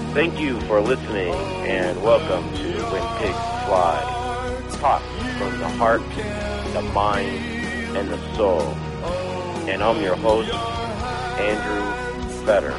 Thank you for listening, and welcome to When Pigs Fly. Talk from the heart, the mind, and the soul. And I'm your host, Andrew Fetter.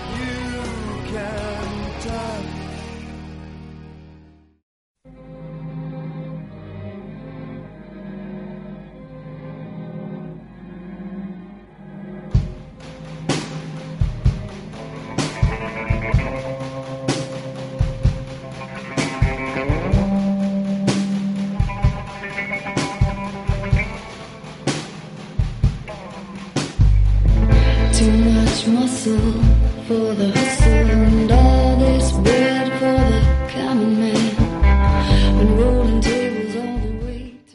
Too much muscle for the hustle and all this bread for the common man. When rolling tables all the way to...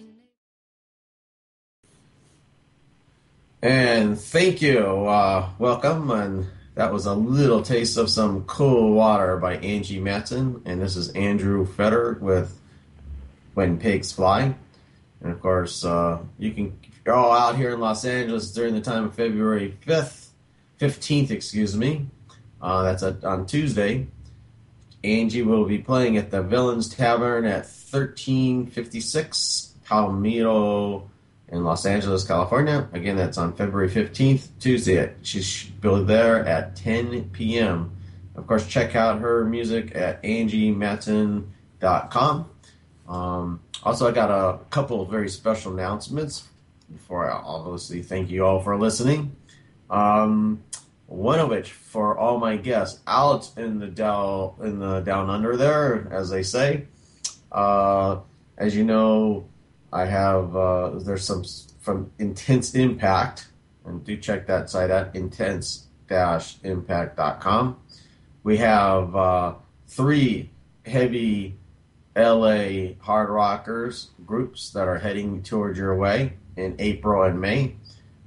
And thank you. Welcome. And that was a little taste of some cool water by Angie Matson. And this is Andrew Fetter with When Pigs Fly. And of course, you can, if you're all out here in Los Angeles during the time of February 15th, that's on Tuesday. Angie will be playing at the Villains Tavern at 1356 Palomino in Los Angeles, California. Again, that's on February 15th, Tuesday. She'll be there at 10 p.m. Of course, check out her music at angiematson.com. Also, I got a couple of very special announcements before I obviously thank you all for listening. One of which, for all my guests out in the down under there, as they say. As you know, I have there's some from Intense Impact, and do check that site at intense-impact.com. We have 3 heavy LA hard rockers groups that are heading towards your way in April and May.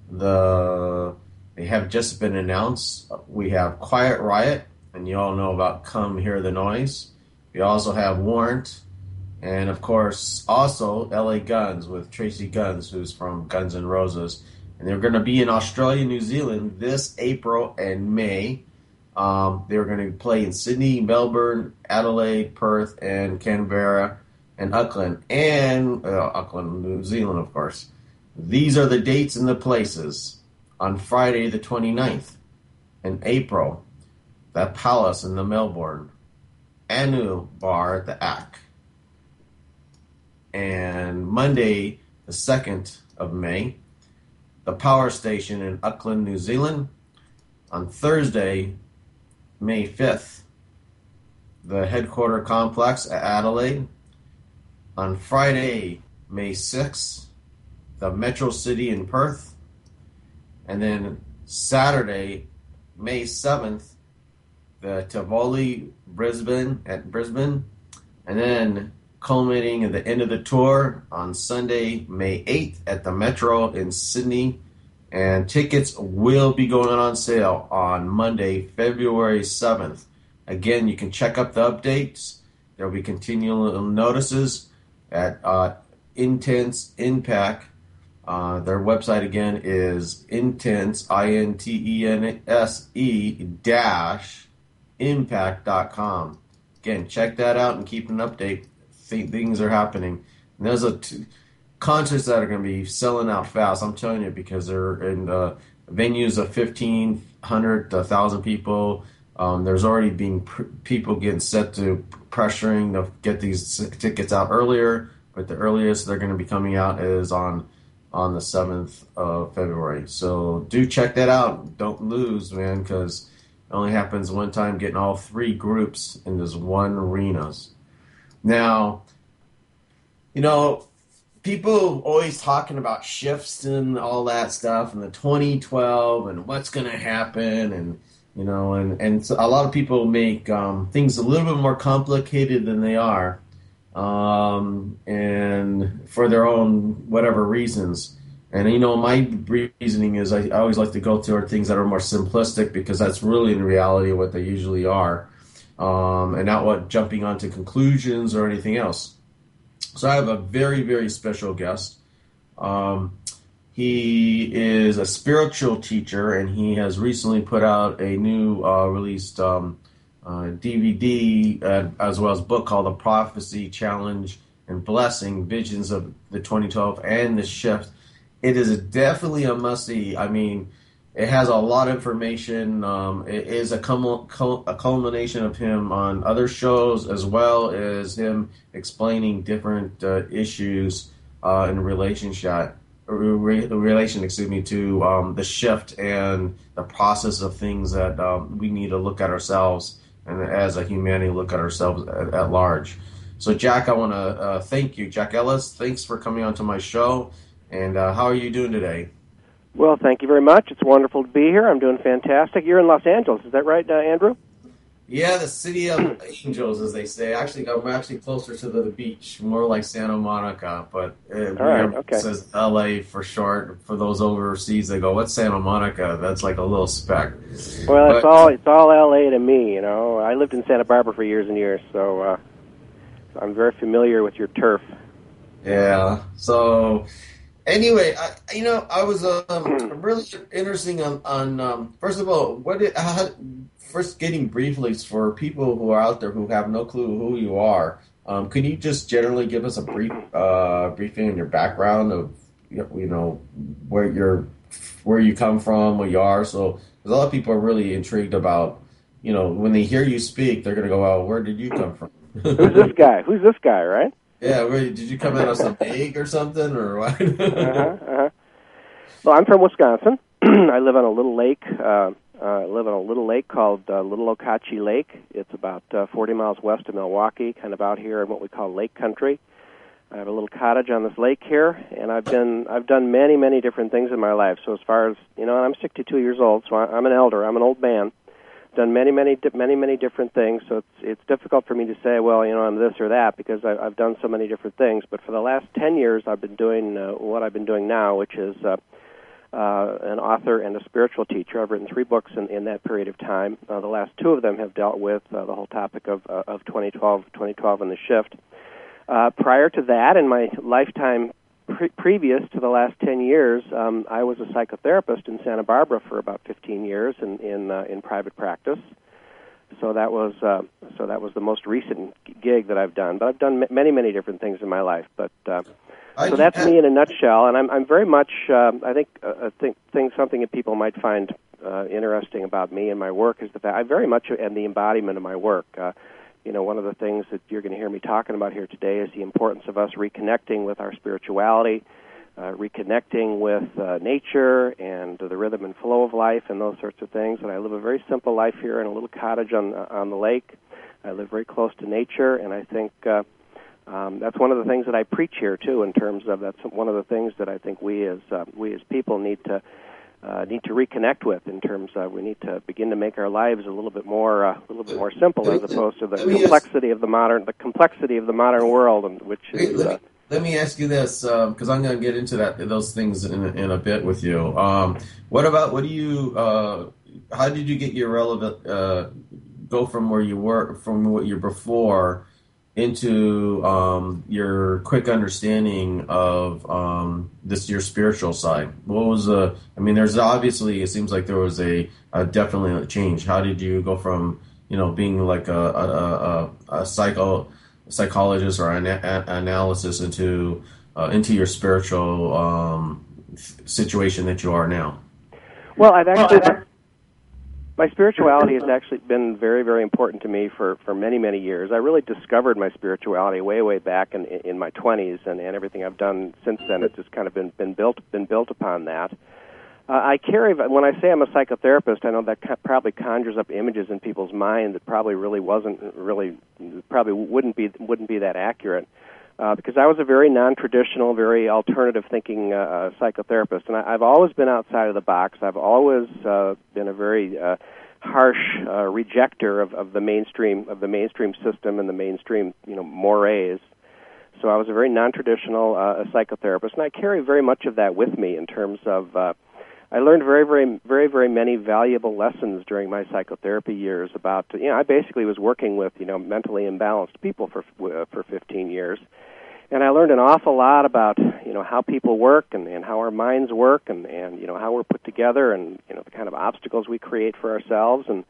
They have just been announced. We have Quiet Riot, and you all know about Come Hear the Noise. We also have Warrant, and of course also LA Guns with Tracy Guns, who's from Guns N' Roses. And they're going to be in Australia, New Zealand this April and May. They're going to play in Sydney, Melbourne, Adelaide, Perth, and Canberra, and Auckland, New Zealand, of course. These are the dates and the places. On Friday the 29th in April, the Palace in the Melbourne, Anu Bar at the ACK. And Monday the 2nd of May, the Power Station in Auckland, New Zealand. On Thursday, May 5th, the Headquarter Complex at Adelaide. On Friday, May 6th, the Metro City in Perth. And then Saturday, May 7th, the Tivoli Brisbane. And then culminating at the end of the tour on Sunday, May 8th at the Metro in Sydney. And tickets will be going on sale on Monday, February 7th. Again, you can check up the updates. There will be continual notices at Intense Impact. Their website again is intense, intense-impact.com. Again, check that out and keep an update. Things are happening. And there's concerts that are going to be selling out fast. I'm telling you, because they're in venues of 1,500 to 1,000 people. There's already been people getting set to pressuring to get these tickets out earlier, but the earliest they're going to be coming out is on the 7th of February. So do check that out. Don't lose, man, because it only happens one time, getting all 3 groups in this one arena. Now, you know, people always talking about shifts and all that stuff and the 2012 and what's going to happen, and you know, and so a lot of people make things a little bit more complicated than they are. And for their own whatever reasons. And, you know, my reasoning is I always like to go to things that are more simplistic, because that's really in reality what they usually are, and not jumping onto conclusions or anything else. So I have a very, very special guest. He is a spiritual teacher, and he has recently put out a new released DVD as well as book called The Prophecy, Challenge, and Blessing, Visions of the 2012 and the Shift. It is definitely a must-see. I mean, it has a lot of information. It is a culmination of him on other shows as well as him explaining different issues in relation, to the shift and the process of things that we need to look at ourselves and as a humanity look at ourselves at large. So, Jack, I want to thank you. Jack Ellis, thanks for coming on to my show. And how are you doing today? Well, thank you very much. It's wonderful to be here. I'm doing fantastic. You're in Los Angeles, is that right, Andrew? Yeah, the city of angels, as they say. Actually, I'm actually closer to the beach, more like Santa Monica, but okay. It says L.A. for short. For those overseas, they go, "What's Santa Monica?" That's like a little speck. Well, it's all L.A. to me. You know, I lived in Santa Barbara for years and years, so I'm very familiar with your turf. Yeah. So. Anyway, I was really interesting on first of all, first getting briefly for people who are out there who have no clue who you are. Can you just generally give us a briefing on your background of where you come from, where you are? So a lot of people are really intrigued about when they hear you speak, they're going to go, "Well, where did you come from?" Who's this guy? Who's this guy? Right? Yeah, did you come out of some egg or something, or what? Well, I'm from Wisconsin. I live on a little lake. I live on a little lake called Little Okauchee Lake. It's about 40 miles west of Milwaukee, kind of out here in what we call lake country. I have a little cottage on this lake here, and I've done many, many different things in my life. So as far as I'm 62 years old, so I'm an elder. I'm an old man. Done many, many different things, so it's difficult for me to say, well, I'm this or that, because I've done so many different things. But for the last 10 years, I've been doing what I've been doing now, which is an author and a spiritual teacher. I've written 3 books in that period of time. The last 2 of them have dealt with the whole topic of 2012 and the shift. Prior to that, in my lifetime previous to the last 10 years, I was a psychotherapist in Santa Barbara for about 15 years in private practice. So that was the most recent gig that I've done. But I've done many, many different things in my life. But so that's me in a nutshell. And I'm very much I think something that people might find interesting about me and my work is the fact I very much am the embodiment of my work. One of the things that you're going to hear me talking about here today is the importance of us reconnecting with our spirituality, reconnecting with nature and the rhythm and flow of life and those sorts of things. And I live a very simple life here in a little cottage on the lake. I live very close to nature, and I think that's one of the things that I preach here too. In terms of that's one of the things that I think we as people need to reconnect with. In terms of we need to begin to make our lives a little bit more simple, as opposed to the complexity of the modern world, and which is. Let me ask you this, because I'm going to get into those things in a bit with you. How did you get your relevant go from where you were, from what you were before, into your quick understanding of your spiritual side? What was there's obviously, it seems like there was a definitely a change. How did you go from being like a psychologist or analysis into your spiritual situation that you are now? Well, my spirituality has actually been very, very important to me for many, many years. I really discovered my spirituality way back in my 20s, and everything I've done since then has just kind of been built upon that. When I say I'm a psychotherapist, I know that probably conjures up images in people's mind that probably wouldn't be that accurate. Because I was a very non-traditional, very alternative-thinking psychotherapist, and I've always been outside of the box. I've always been a very harsh rejecter of the mainstream system and the mainstream mores. So I was a very non-traditional psychotherapist, and I carry very much of that with me in terms of. I learned very, very, very, very many valuable lessons during my psychotherapy years. About I basically was working with mentally imbalanced people for 15 years. And I learned an awful lot about, how people work and how our minds work and how we're put together and, the kind of obstacles we create for ourselves. And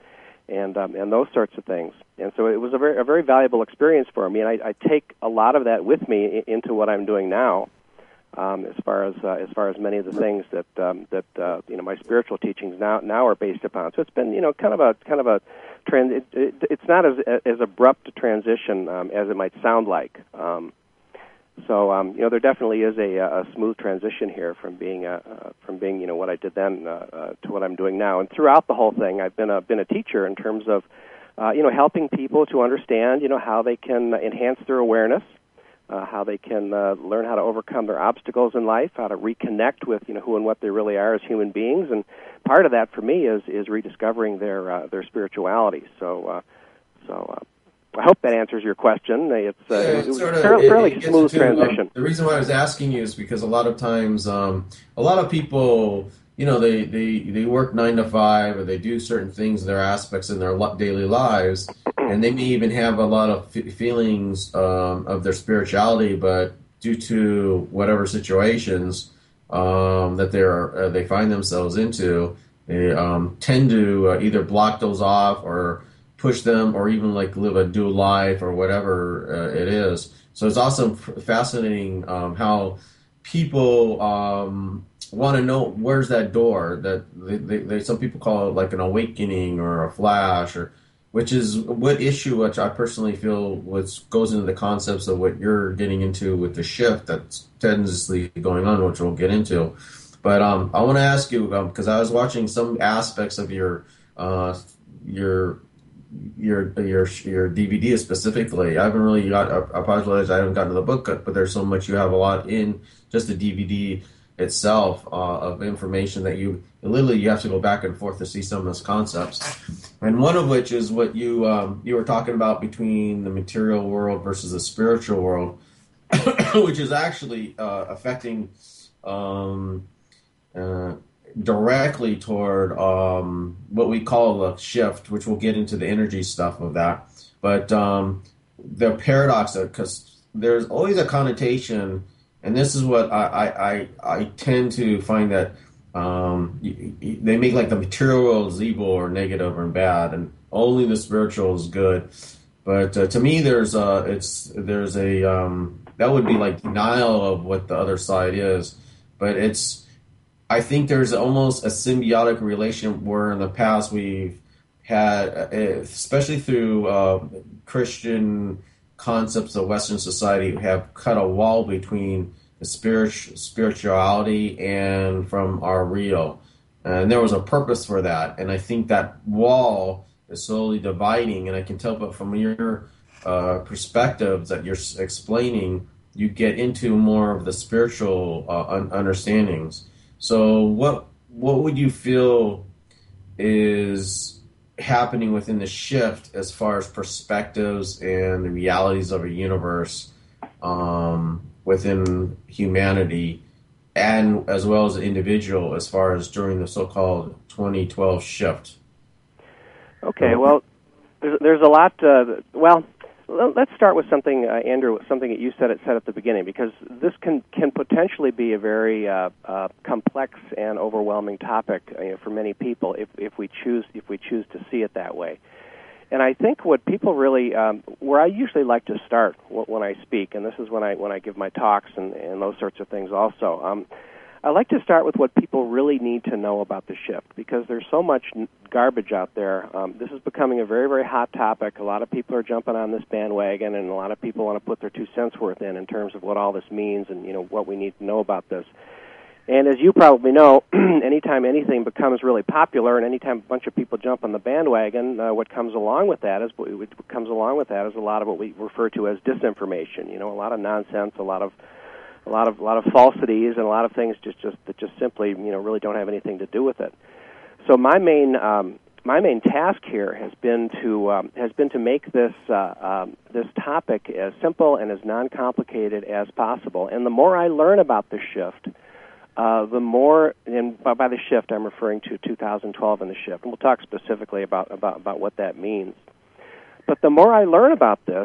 and those sorts of things. And so it was a very valuable experience for me, and I take a lot of that with me into what I'm doing now. As far as many of the things that my spiritual teachings now are based upon. So it's been kind of a trend. It's not as abrupt a transition as it might sound like. So there definitely is a smooth transition here from being what I did then to what I'm doing now. And throughout the whole thing, I've been a teacher in terms of helping people to understand how they can enhance their awareness. How they can learn how to overcome their obstacles in life, how to reconnect with who and what they really are as human beings, and part of that for me is rediscovering their spirituality. So I hope that answers your question. It was a fairly smooth transition. The reason why I was asking you is because a lot of times, a lot of people, they work 9 to 5, or they do certain things, their aspects in their daily lives, and they may even have a lot of feelings of their spirituality, but due to whatever situations that they find themselves into, they tend to either block those off or push them, or even live a dual life or whatever it is. So it's also fascinating how people want to know where's that door that they some people call it like an awakening or a flash, or which is what issue, which I personally feel goes into the concepts of what you're getting into with the shift that's tendency going on, which we'll get into. But I want to ask you, because I was watching some aspects of your DVD specifically. I haven't really I apologize, I haven't gotten to the book, but there's so much, you have a lot in just the DVD itself of information that you have to go back and forth to see some of those concepts. And one of which is what you were talking about between the material world versus the spiritual world, which is actually affecting directly toward what we call a shift, which we'll get into the energy stuff of that. But the paradox, because there's always a connotation, and this is what I tend to find that they make like the material world is evil or negative or bad, and only the spiritual is good. But to me, there's a that would be like denial of what the other side is. But I think there's almost a symbiotic relation where in the past we've had, especially through Christian concepts of Western society, have cut a wall between the spirituality and from our real. And there was a purpose for that. And I think that wall is slowly dividing. And I can tell, but from your perspectives that you're explaining, you get into more of the spiritual understandings. So what would you feel is happening within the shift as far as perspectives and the realities of a universe within humanity, and as well as the individual, as far as during the so-called 2012 shift? Okay, well, there's a lot. Let's start with something, Andrew, something that you said at the beginning, because this can potentially be a very complex and overwhelming topic for many people if we choose to see it that way. And I think what people really, where I usually like to start when I speak, and this is when I give my talks and those sorts of things also, I like to start with what people really need to know about the shift, because there's so much garbage out there. This is becoming a very, very hot topic. A lot of people are jumping on this bandwagon, and a lot of people want to put their 2 cents worth in terms of what all this means and what we need to know about this. And as you probably know, anytime anything becomes really popular, and anytime a bunch of people jump on the bandwagon, what comes along with that is a lot of what we refer to as disinformation. A lot of nonsense, a lot of falsities, and a lot of things that just simply really don't have anything to do with it. So my main task here has been to make this topic as simple and as non-complicated as possible. And the more I learn about the shift, the more, and by the shift I'm referring to 2012 and the shift, and we'll talk specifically about what that means. But the more I learn about this,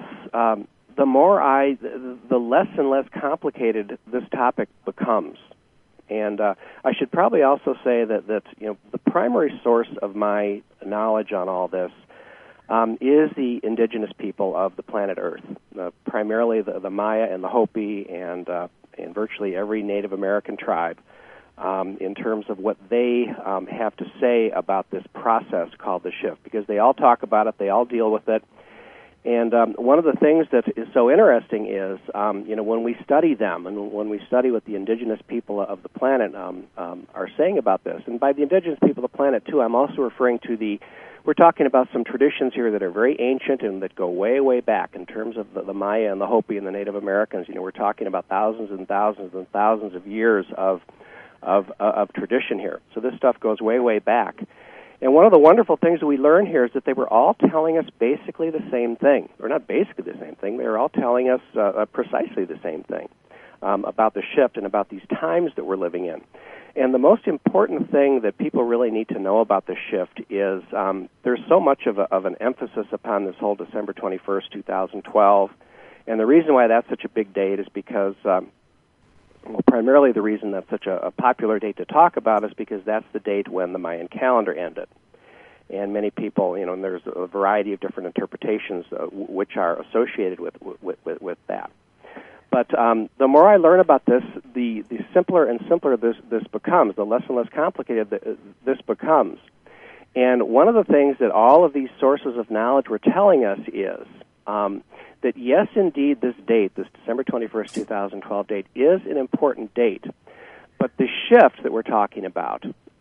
the less and less complicated this topic becomes. And I should probably also say that the primary source of my knowledge on all this is the indigenous people of the planet Earth, primarily the Maya and the Hopi and virtually every Native American tribe, in terms of what they have to say about this process called the shift, because they all talk about it, they all deal with it. And one of the things that is so interesting is, when we study them and when we study what the indigenous people of the planet are saying about this, and by the indigenous people of the planet, too, I'm also referring to we're talking about some traditions here that are very ancient and that go way, way back in terms of the Maya and the Hopi and the Native Americans. We're talking about thousands and thousands and thousands of years of tradition here. So this stuff goes way, way back. And one of the wonderful things that we learn here is that they were all telling us basically the same thing. Or not basically the same thing, they were all telling us precisely the same thing about the shift and about these times that we're living in. And the most important thing that people really need to know about the shift is there's so much of an emphasis upon this whole December 21st, 2012. And the reason why that's such a big date is because primarily the reason that's such a popular date to talk about is because that's the date when the Mayan calendar ended. And many people, and there's a variety of different interpretations which are associated with that. But the more I learn about this, the simpler and simpler this becomes, the less and less complicated this becomes. And one of the things that all of these sources of knowledge were telling us is that yes, indeed, this date, this December 21st, 2012 date, is an important date. But the shift that we're talking about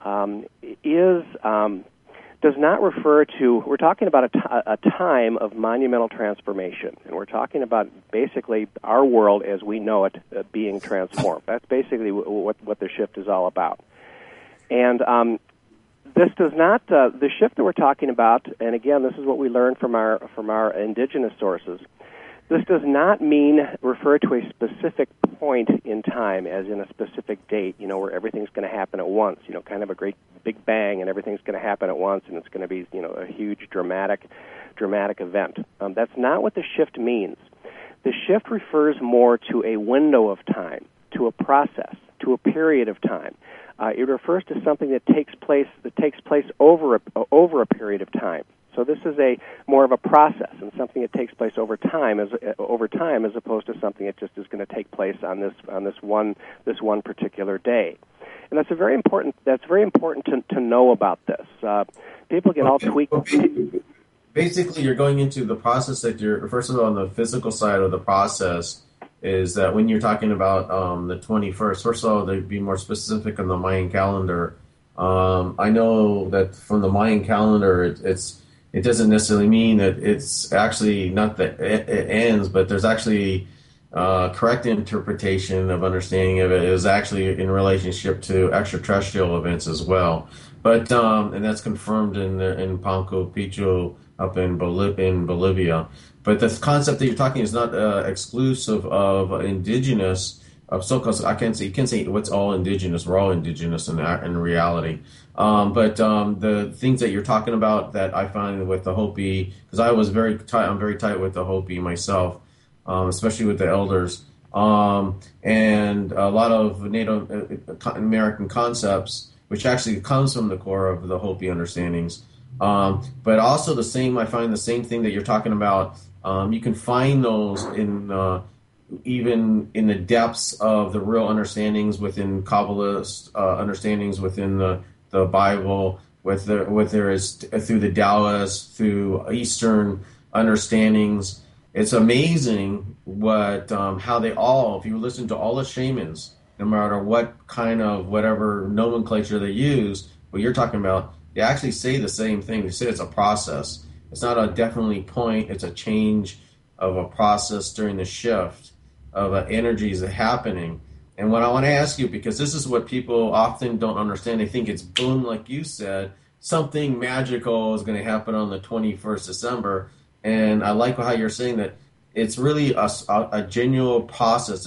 does not refer to, we're talking about a time of monumental transformation. And we're talking about basically our world as we know it being transformed. That's basically what the shift is all about. And this does not, the shift that we're talking about, and again, this is what we learned from our indigenous sources, this does not refer to a specific point in time, as in a specific date, where everything's going to happen at once, kind of a great big bang, and everything's going to happen at once, and it's going to be, a huge dramatic event. That's not what the shift means. The shift refers more to a window of time, to a process, to a period of time. It refers to something that takes place over a period of time. So this is more of a process and something that takes place over time as opposed to something that just is going to take place on this one particular day. And that's very important to know about this. People get all tweaked. Basically, you're going into the process that first of all, on the physical side of the process is that when you're talking about the 21st, first of all, to be more specific on the Mayan calendar, I know that from the Mayan calendar, it doesn't necessarily mean that it's actually not that it ends, but there's actually correct interpretation of understanding of it is actually in relationship to extraterrestrial events as well. But and that's confirmed in Panco Picchu up in Bolivia. But the concept that you're talking is not exclusive of indigenous. So I can't say you can say what's all indigenous. We're all indigenous in reality. But the things that you're talking about that I find with the Hopi, because I was very tight. I'm very tight with the Hopi myself, especially with the elders, and a lot of Native American concepts, which actually comes from the core of the Hopi understandings. But also I find the same thing that you're talking about. You can find those in even in the depths of the real understandings within Kabbalist understandings within the Bible, whether it's through the Taoists, through Eastern understandings. It's amazing what how they all, if you listen to all the shamans, no matter what kind of whatever nomenclature they use, what you're talking about, they actually say the same thing. They say it's a process. It's not a definitely point. It's a change of a process during the shift of energies happening. And what I want to ask you, because this is what people often don't understand, they think it's boom, like you said, something magical is going to happen on the 21st December. And I like how you're saying that it's really a genuine process.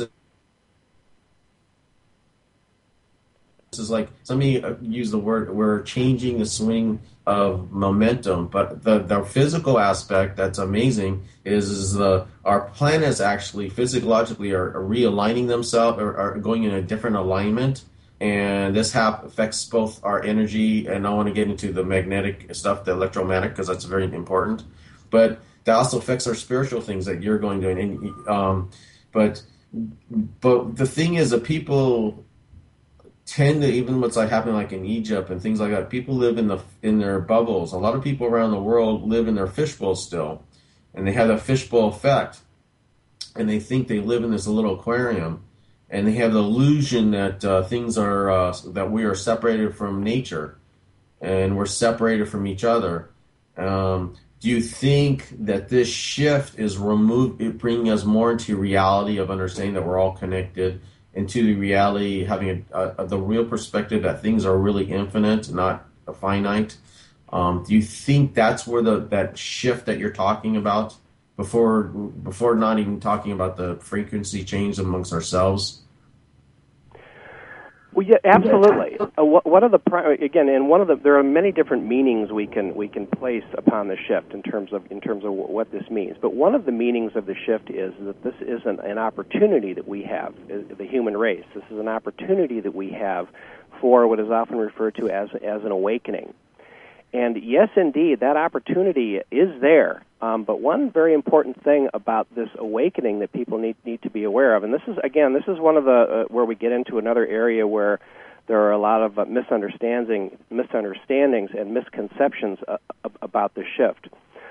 This is like, somebody used the word, we're changing the swing of momentum, but the physical aspect that's amazing is our planets actually physiologically are realigning themselves, or are going in a different alignment, and this affects both our energy, and I want to get into the magnetic stuff, the electromagnetic, because that's very important. but that also affects our spiritual things that you're going to. But the thing is that people tend to, even what's like happening like in Egypt and things like that, people live in their bubbles. A lot of people around the world live in their fishbowl still, and they have a fishbowl effect, and they think they live in this little aquarium, and they have the illusion that things are that we are separated from nature, and we're separated from each other. Do you think that this shift is bringing us more into reality of understanding that we're all connected, into the reality, having the real perspective that things are really infinite, not finite? Do you think that's where that shift that you're talking about, before not even talking about the frequency change amongst ourselves? Well, yeah, absolutely. One of the there are many different meanings we can place upon the shift in terms of what this means. But one of the meanings of the shift is that this is an opportunity that we have, the human race. This is an opportunity that we have for what is often referred to as an awakening. And yes, indeed, that opportunity is there. But one very important thing about this awakening that people need to be aware of, and this is one of the where we get into another area where there are a lot of misunderstandings and misconceptions about the shift.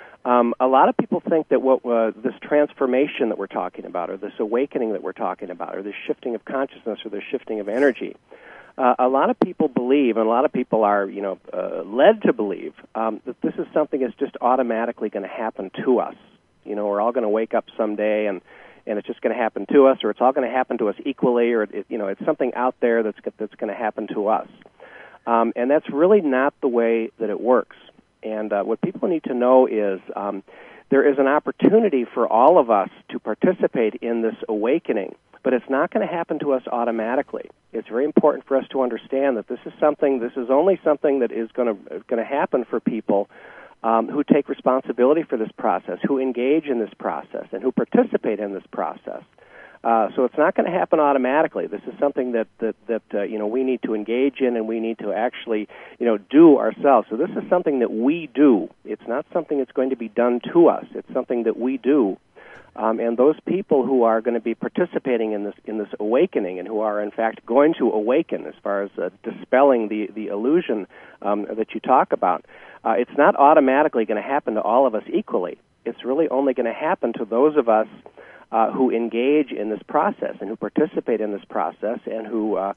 A lot of people think that this transformation that we're talking about, or this awakening that we're talking about, or this shifting of consciousness, or this shifting of energy, a lot of people believe, and a lot of people are, led to believe that this is something that's just automatically going to happen to us. We're all going to wake up someday, and it's just going to happen to us, or it's all going to happen to us equally, or it's something out there that's going to happen to us. And that's really not the way that it works. And what people need to know is there is an opportunity for all of us to participate in this awakening, but it's not going to happen to us automatically. It's very important for us to understand that this is only something that is going to happen for people who take responsibility for this process, who engage in this process, and who participate in this process. So it's not going to happen automatically. This is something that we need to engage in, and we need to actually do ourselves. So this is something that we do. It's not something that's going to be done to us. It's something that we do. And those people who are going to be participating in this awakening, and who are in fact going to awaken, as far as dispelling the illusion that you talk about, it's not automatically going to happen to all of us equally. It's really only going to happen to those of us who engage in this process, and who participate in this process, and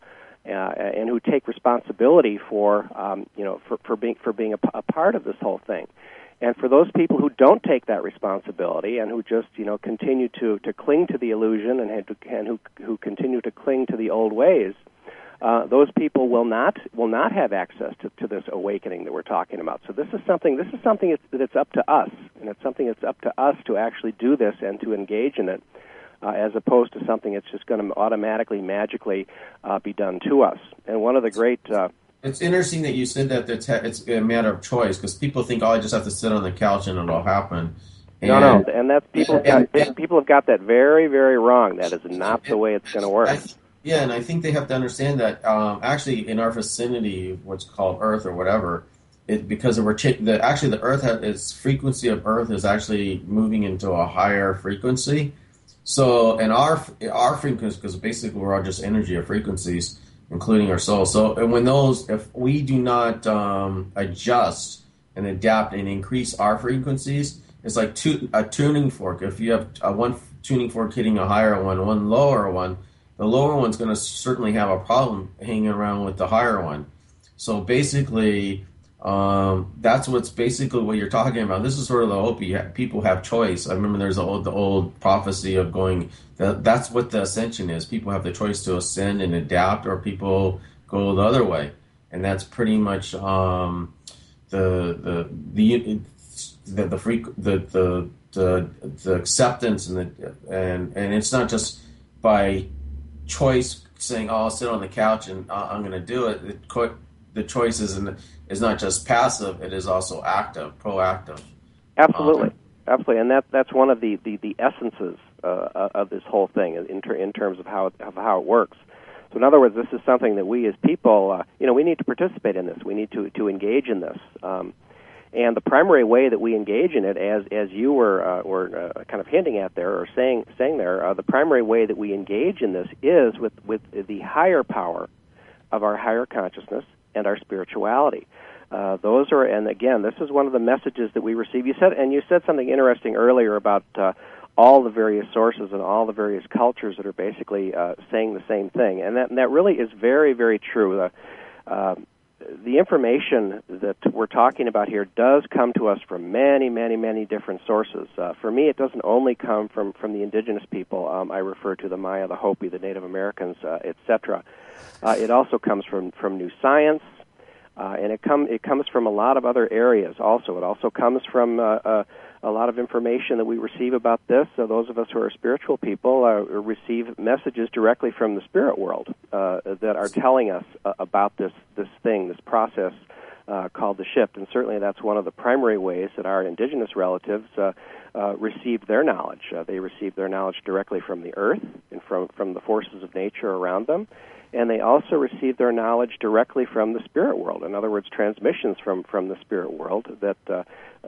who take responsibility for being a part of this whole thing. And for those people who don't take that responsibility, and who just continue to cling to the illusion, and who continue to cling to the old ways, those people will not have access to this awakening that we're talking about. So this is something that's up to us, and it's something that's up to us to actually do this and to engage in it, as opposed to something that's just going to automatically, magically be done to us. And one of the great It's interesting that you said that it's a matter of choice, because people think, I just have to sit on the couch and it'll happen. No, and that's people have got that very, very wrong. That is not the way it's going to work. And I think they have to understand that actually in our vicinity, what's called Earth or whatever, because the Earth its frequency of Earth is actually moving into a higher frequency. So, and our frequency, because basically we're all just energy of frequencies, including our soul. So, and if we do not adjust and adapt and increase our frequencies, it's like a tuning fork. If you have one tuning fork hitting a higher one lower one, the lower one's going to certainly have a problem hanging around with the higher one. So basically, that's what you're talking about. This is sort of the hope people have choice. I remember there's the old prophecy of going. That's what the ascension is. People have the choice to ascend and adapt, or people go the other way, and that's pretty much the acceptance and it's not just by choice saying, I'll sit on the couch and I'm going to do it. The choice is not just passive; it is also active, proactive. Absolutely, and that's one of the essences of this whole thing in terms of how it works. So, in other words, this is something that we as people, we need to participate in this. We need to engage in this. And the primary way that we engage in it, as you were kind of hinting at there, or saying there, the primary way that we engage in this is with the higher power of our higher consciousness and our spirituality. Those are, and again, this is one of the messages that we receive. You said something interesting earlier about all the various sources and all the various cultures that are basically saying the same thing, and that really is very, very true. The information that we're talking about here does come to us from many, many, many different sources. For me, it doesn't only come from the indigenous people. I refer to the Maya, the Hopi, the Native Americans, etc. It also comes from new science, and it comes from a lot of other areas. Also, it also comes from a lot of information that we receive about this. So those of us who are spiritual people receive messages directly from the spirit world that are telling us about this process called the shift. And certainly that's one of the primary ways that our indigenous relatives received their knowledge. They received their knowledge directly from the earth and from the forces of nature around them. And they also received their knowledge directly from the spirit world. In other words, transmissions from the spirit world that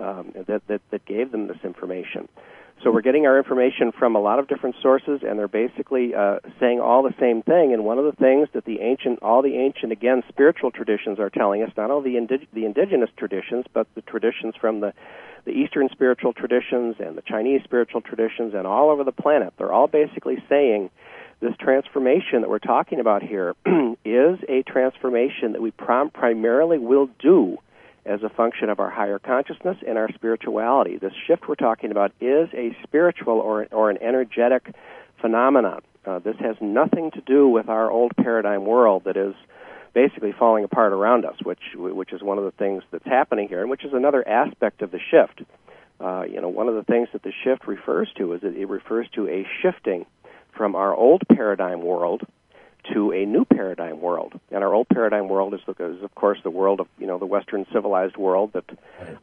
gave them this information. So we're getting our information from a lot of different sources, and they're basically saying all the same thing. And one of the things that all the ancient, again, spiritual traditions are telling us, not only the indigenous traditions, but the traditions from the Eastern spiritual traditions and the Chinese spiritual traditions and all over the planet, they're all basically saying this transformation that we're talking about here is a transformation that we primarily will do as a function of our higher consciousness and our spirituality. This shift we're talking about is a spiritual or an energetic phenomenon. This has nothing to do with our old paradigm world that is basically falling apart around us, which is one of the things that's happening here, and which is another aspect of the shift. One of the things that the shift refers to is that it refers to a shifting from our old paradigm world to a new paradigm world. And our old paradigm world is of course, the world of, the Western civilized world that,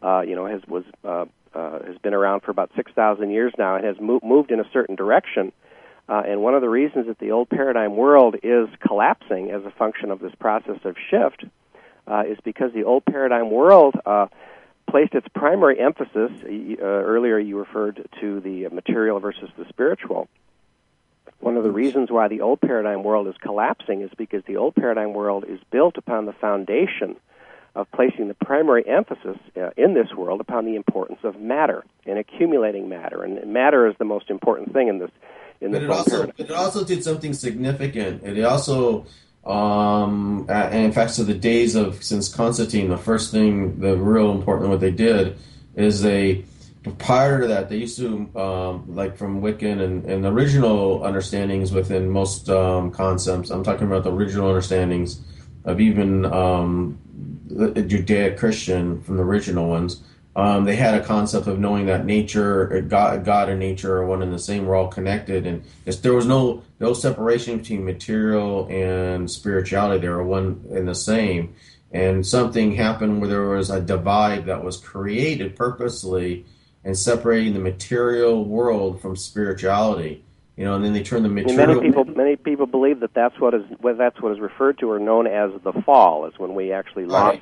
has been around for about 6,000 years now and has moved in a certain direction. And one of the reasons that the old paradigm world is collapsing as a function of this process of shift is because the old paradigm world placed its primary emphasis, earlier you referred to the material versus the spiritual. One of the reasons why the old paradigm world is collapsing is because the old paradigm world is built upon the foundation of placing the primary emphasis in this world upon the importance of matter and accumulating matter. And matter is the most important thing in this paradigm. But it also did something significant. It also, and in fact, so the days since Constantine, the first thing, the real important what they did is prior to that, they used to, like from Wiccan and the original understandings within most concepts, I'm talking about the original understandings of even Judeo-Christian from the original ones, they had a concept of knowing that nature, God and nature are one and the same, we're all connected, and there was no separation between material and spirituality, they were one and the same. And something happened where there was a divide that was created purposely and separating the material world from spirituality, and then they turn the material. Many people believe that's what is referred to or known as the fall, is when we actually lost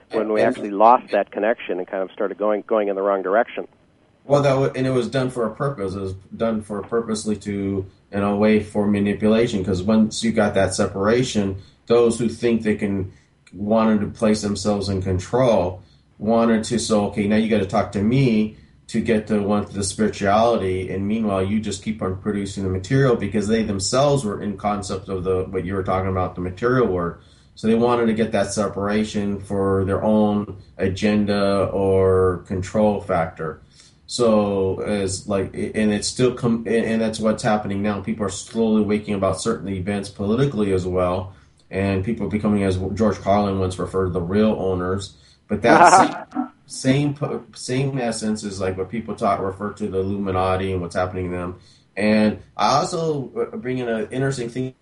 that connection and kind of started going in the wrong direction. Well, and it was done for a purpose. It was done for purposely in a way for manipulation. Because once you got that separation, those who think they wanted to place themselves in control, wanted to say, okay, now you got to talk to me to get to the spirituality, and meanwhile you just keep on producing the material, because they themselves were in concept of what you were talking about, the material world. So they wanted to get that separation for their own agenda or control factor. So it's still and that's what's happening now. People are slowly waking about certain events politically as well, and people are becoming, as George Carlin once referred to, the real owners. But that's same essence is like what people refer to the Illuminati and what's happening to them. And I also bring in an interesting thing,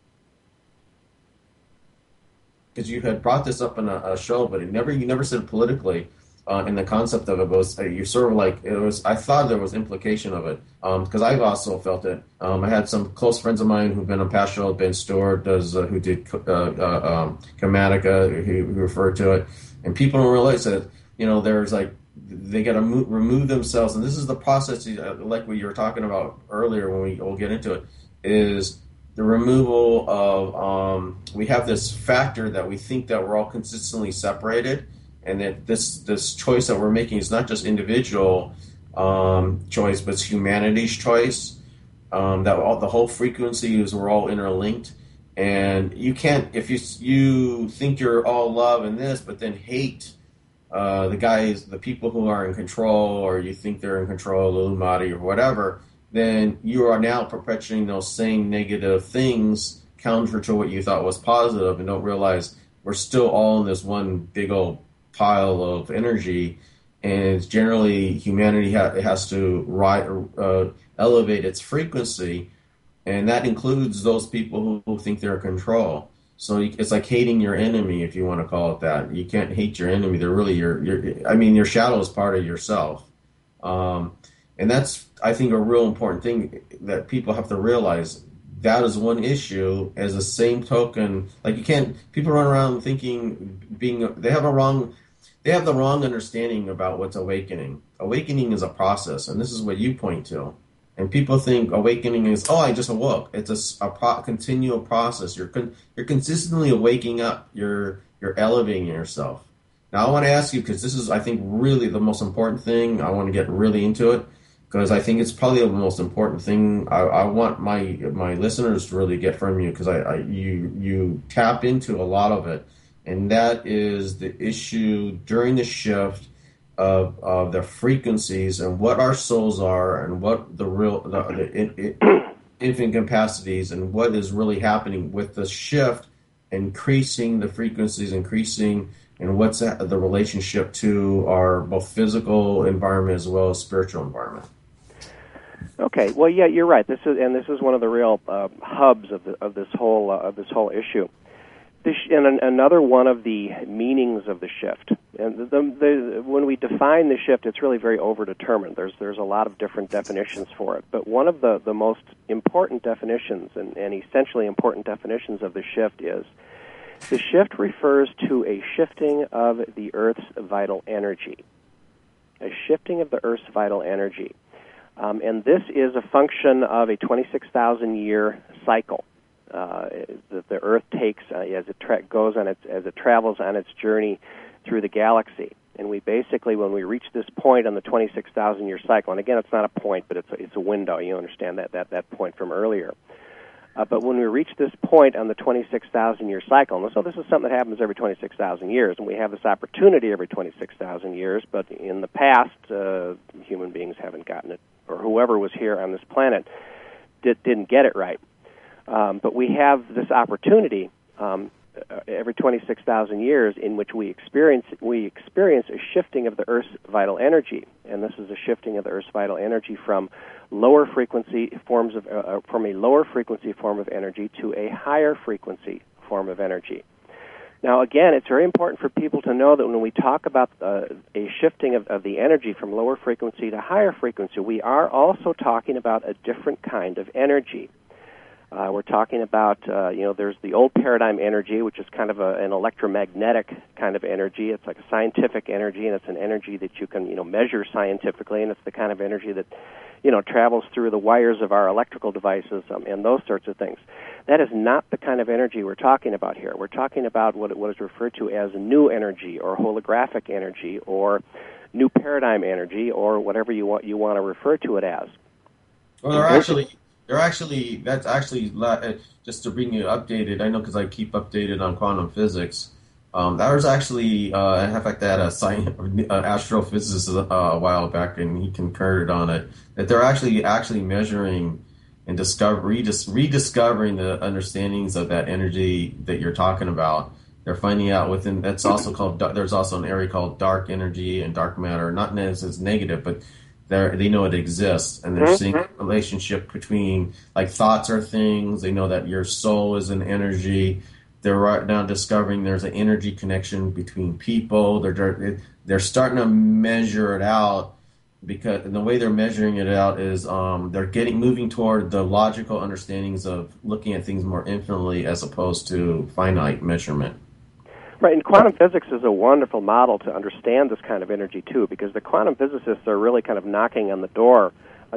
because you had brought this up in a show, but you never said politically in the concept of it. Was you sort of like it was? I thought there was implication of it, because I've also felt it. I had some close friends of mine who've been on past show. Ben Stewart who did Chromatica, who referred to it, and people don't realize that there's like they got to remove themselves, and this is the process, like what you were talking about earlier when we'll get into it, is the removal of, we have this factor that we think that we're all consistently separated, and that this choice that we're making is not just individual choice, but it's humanity's choice, that the whole frequency is we're all interlinked, and you can't, if you think you're all love and this, but then hate the people who are in control, or you think they're in control, Illuminati or whatever, then you are now perpetuating those same negative things counter to what you thought was positive, and don't realize we're still all in this one big old pile of energy, and it's generally humanity has to elevate its frequency, and that includes those people who think they're in control. So it's like hating your enemy, if you want to call it that. You can't hate your enemy. They're really your shadow is part of yourself. And that's, I think, a real important thing that people have to realize. That is one issue. As the same token, like people run around thinking they have the wrong understanding about what's awakening. Awakening is a process, and this is what you point to. And people think awakening is, I just awoke. It's a continual process. You're consistently waking up. You're elevating yourself. Now, I want to ask you, because this is, I think, really the most important thing. I want to get really into it, because I think it's probably the most important thing I want my listeners to really get from you, because you tap into a lot of it, and that is the issue during the shift of the frequencies and what our souls are, and what the infinite capacities, and what is really happening with the shift, increasing the frequencies, and what's the relationship to our both physical environment as well as spiritual environment. Okay, well, yeah, you're right. This is one of the real hubs of this whole issue. And another one of the meanings of the shift. And when we define the shift, it's really very overdetermined. There's a lot of different definitions for it. But one of the most important definitions, and essentially important definitions of the shift, is the shift refers to a shifting of the Earth's vital energy. A shifting of the Earth's vital energy. And this is a function of a 26,000-year cycle. That the Earth takes as it travels on its journey through the galaxy, and we basically, when we reach this point on the 26,000-year cycle, and again, it's not a point, but it's a window. You understand that point from earlier. But when we reach this point on the 26,000-year cycle, and so this is something that happens every 26,000 years, and we have this opportunity every 26,000 years. But in the past, human beings haven't gotten it, or whoever was here on this planet didn't get it right. But we have this opportunity every 26,000 years in which we experience a shifting of the Earth's vital energy, and this is a shifting of the Earth's vital energy from lower frequency forms of from a lower frequency form of energy to a higher frequency form of energy. Now, again, it's very important for people to know that when we talk about a shifting of the energy from lower frequency to higher frequency, we are also talking about a different kind of energy. We're talking about, there's the old paradigm energy, which is kind of an electromagnetic kind of energy. It's like a scientific energy, and it's an energy that you can, measure scientifically, and it's the kind of energy that, travels through the wires of our electrical devices and those sorts of things. That is not the kind of energy we're talking about here. We're talking about what is referred to as new energy, or holographic energy, or new paradigm energy, or whatever you want to refer to it as. Well, that's actually, just to bring you updated, I know because I keep updated on quantum physics, that was actually, in fact, I had an astrophysicist a while back, and he concurred on it, that they're actually measuring and rediscovering the understandings of that energy that you're talking about. They're finding out that's also called, there's also an area called dark energy and dark matter, not necessarily negative, but they know it exists, and they're seeing a relationship between, like, thoughts are things. They know that your soul is an energy. They're right now discovering there's an energy connection between people. They're starting to measure it out, because the way they're measuring it out is they're moving toward the logical understandings of looking at things more infinitely as opposed to finite measurement. Right, and quantum physics is a wonderful model to understand this kind of energy too, because the quantum physicists are really kind of knocking on the door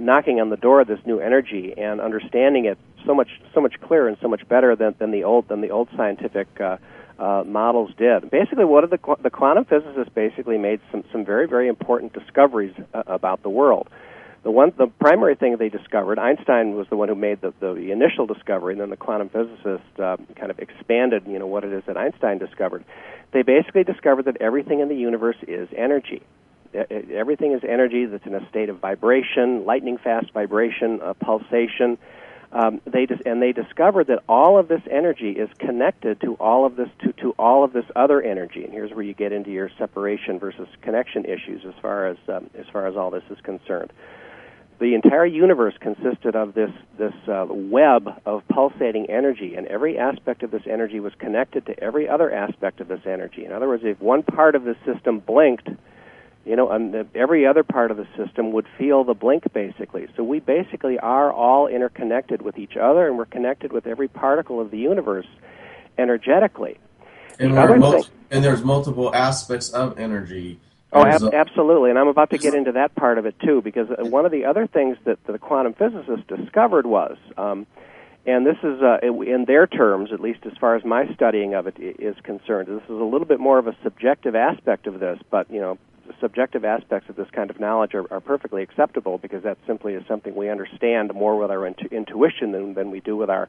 of this new energy and understanding it so much clearer and so much better than the old scientific models did. Basically, what did the quantum physicists basically made some very, very important discoveries about the world. The primary thing they discovered, Einstein was the one who made the initial discovery, and then the quantum physicist kind of expanded, what it is that Einstein discovered. They basically discovered that everything in the universe is energy. Everything is energy that's in a state of vibration, lightning-fast vibration, pulsation. They discovered that all of this energy is connected to all of this other energy, and here's where you get into your separation versus connection issues as far as all this is concerned. The entire universe consisted of this web of pulsating energy, and every aspect of this energy was connected to every other aspect of this energy. In other words, if one part of the system blinked, and every other part of the system would feel the blink, basically. So we basically are all interconnected with each other, and we're connected with every particle of the universe energetically. And there's multiple aspects of energy. Absolutely, and I'm about to get into that part of it, too, because one of the other things that the quantum physicists discovered was, and this is, in their terms, at least as far as my studying of it is concerned, this is a little bit more of a subjective aspect of this, but, the subjective aspects of this kind of knowledge are perfectly acceptable, because that simply is something we understand more with our intuition than we do with our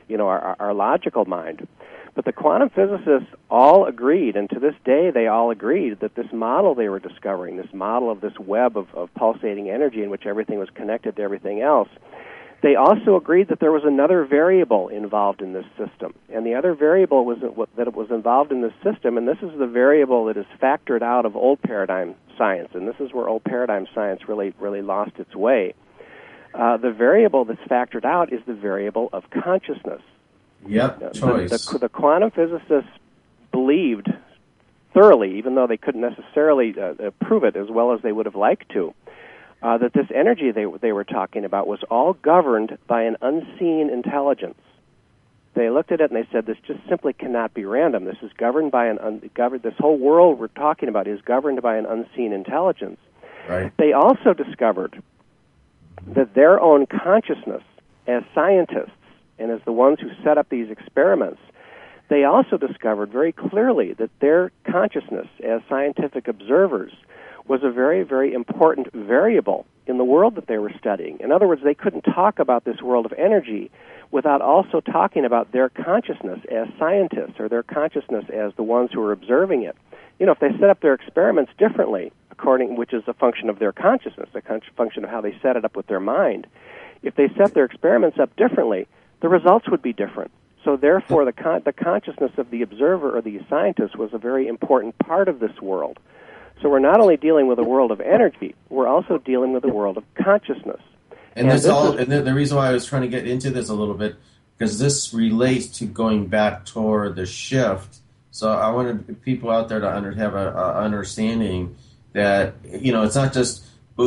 logical mind. But the quantum physicists all agreed, and to this day they all agreed, that this model they were discovering, this model of this web of pulsating energy in which everything was connected to everything else, they also agreed that there was another variable involved in this system. And the other variable was that it was involved in this system, and this is the variable that is factored out of old paradigm science, and this is where old paradigm science really lost its way. The variable that's factored out is the variable of consciousness. Yep, choice. The quantum physicists believed thoroughly, even though they couldn't necessarily prove it as well as they would have liked to, that this energy they were talking about was all governed by an unseen intelligence. They looked at it and they said, this just simply cannot be random. This is governed by this whole world we're talking about is governed by an unseen intelligence. Right. They also discovered that their own consciousness as scientists and as the ones who set up these experiments, they also discovered very clearly that their consciousness as scientific observers was a very, very important variable in the world that they were studying. In other words, they couldn't talk about this world of energy without also talking about their consciousness as scientists, or their consciousness as the ones who were observing it. If they set up their experiments differently, which is a function of their consciousness, a function of how they set it up with their mind, if they set their experiments up differently, the results would be different. So therefore, the consciousness of the observer or the scientist was a very important part of this world. So we're not only dealing with a world of energy, we're also dealing with a world of consciousness. And the reason why I was trying to get into this a little bit, because this relates to going back toward the shift. So I wanted people out there to have an understanding that, it's not just,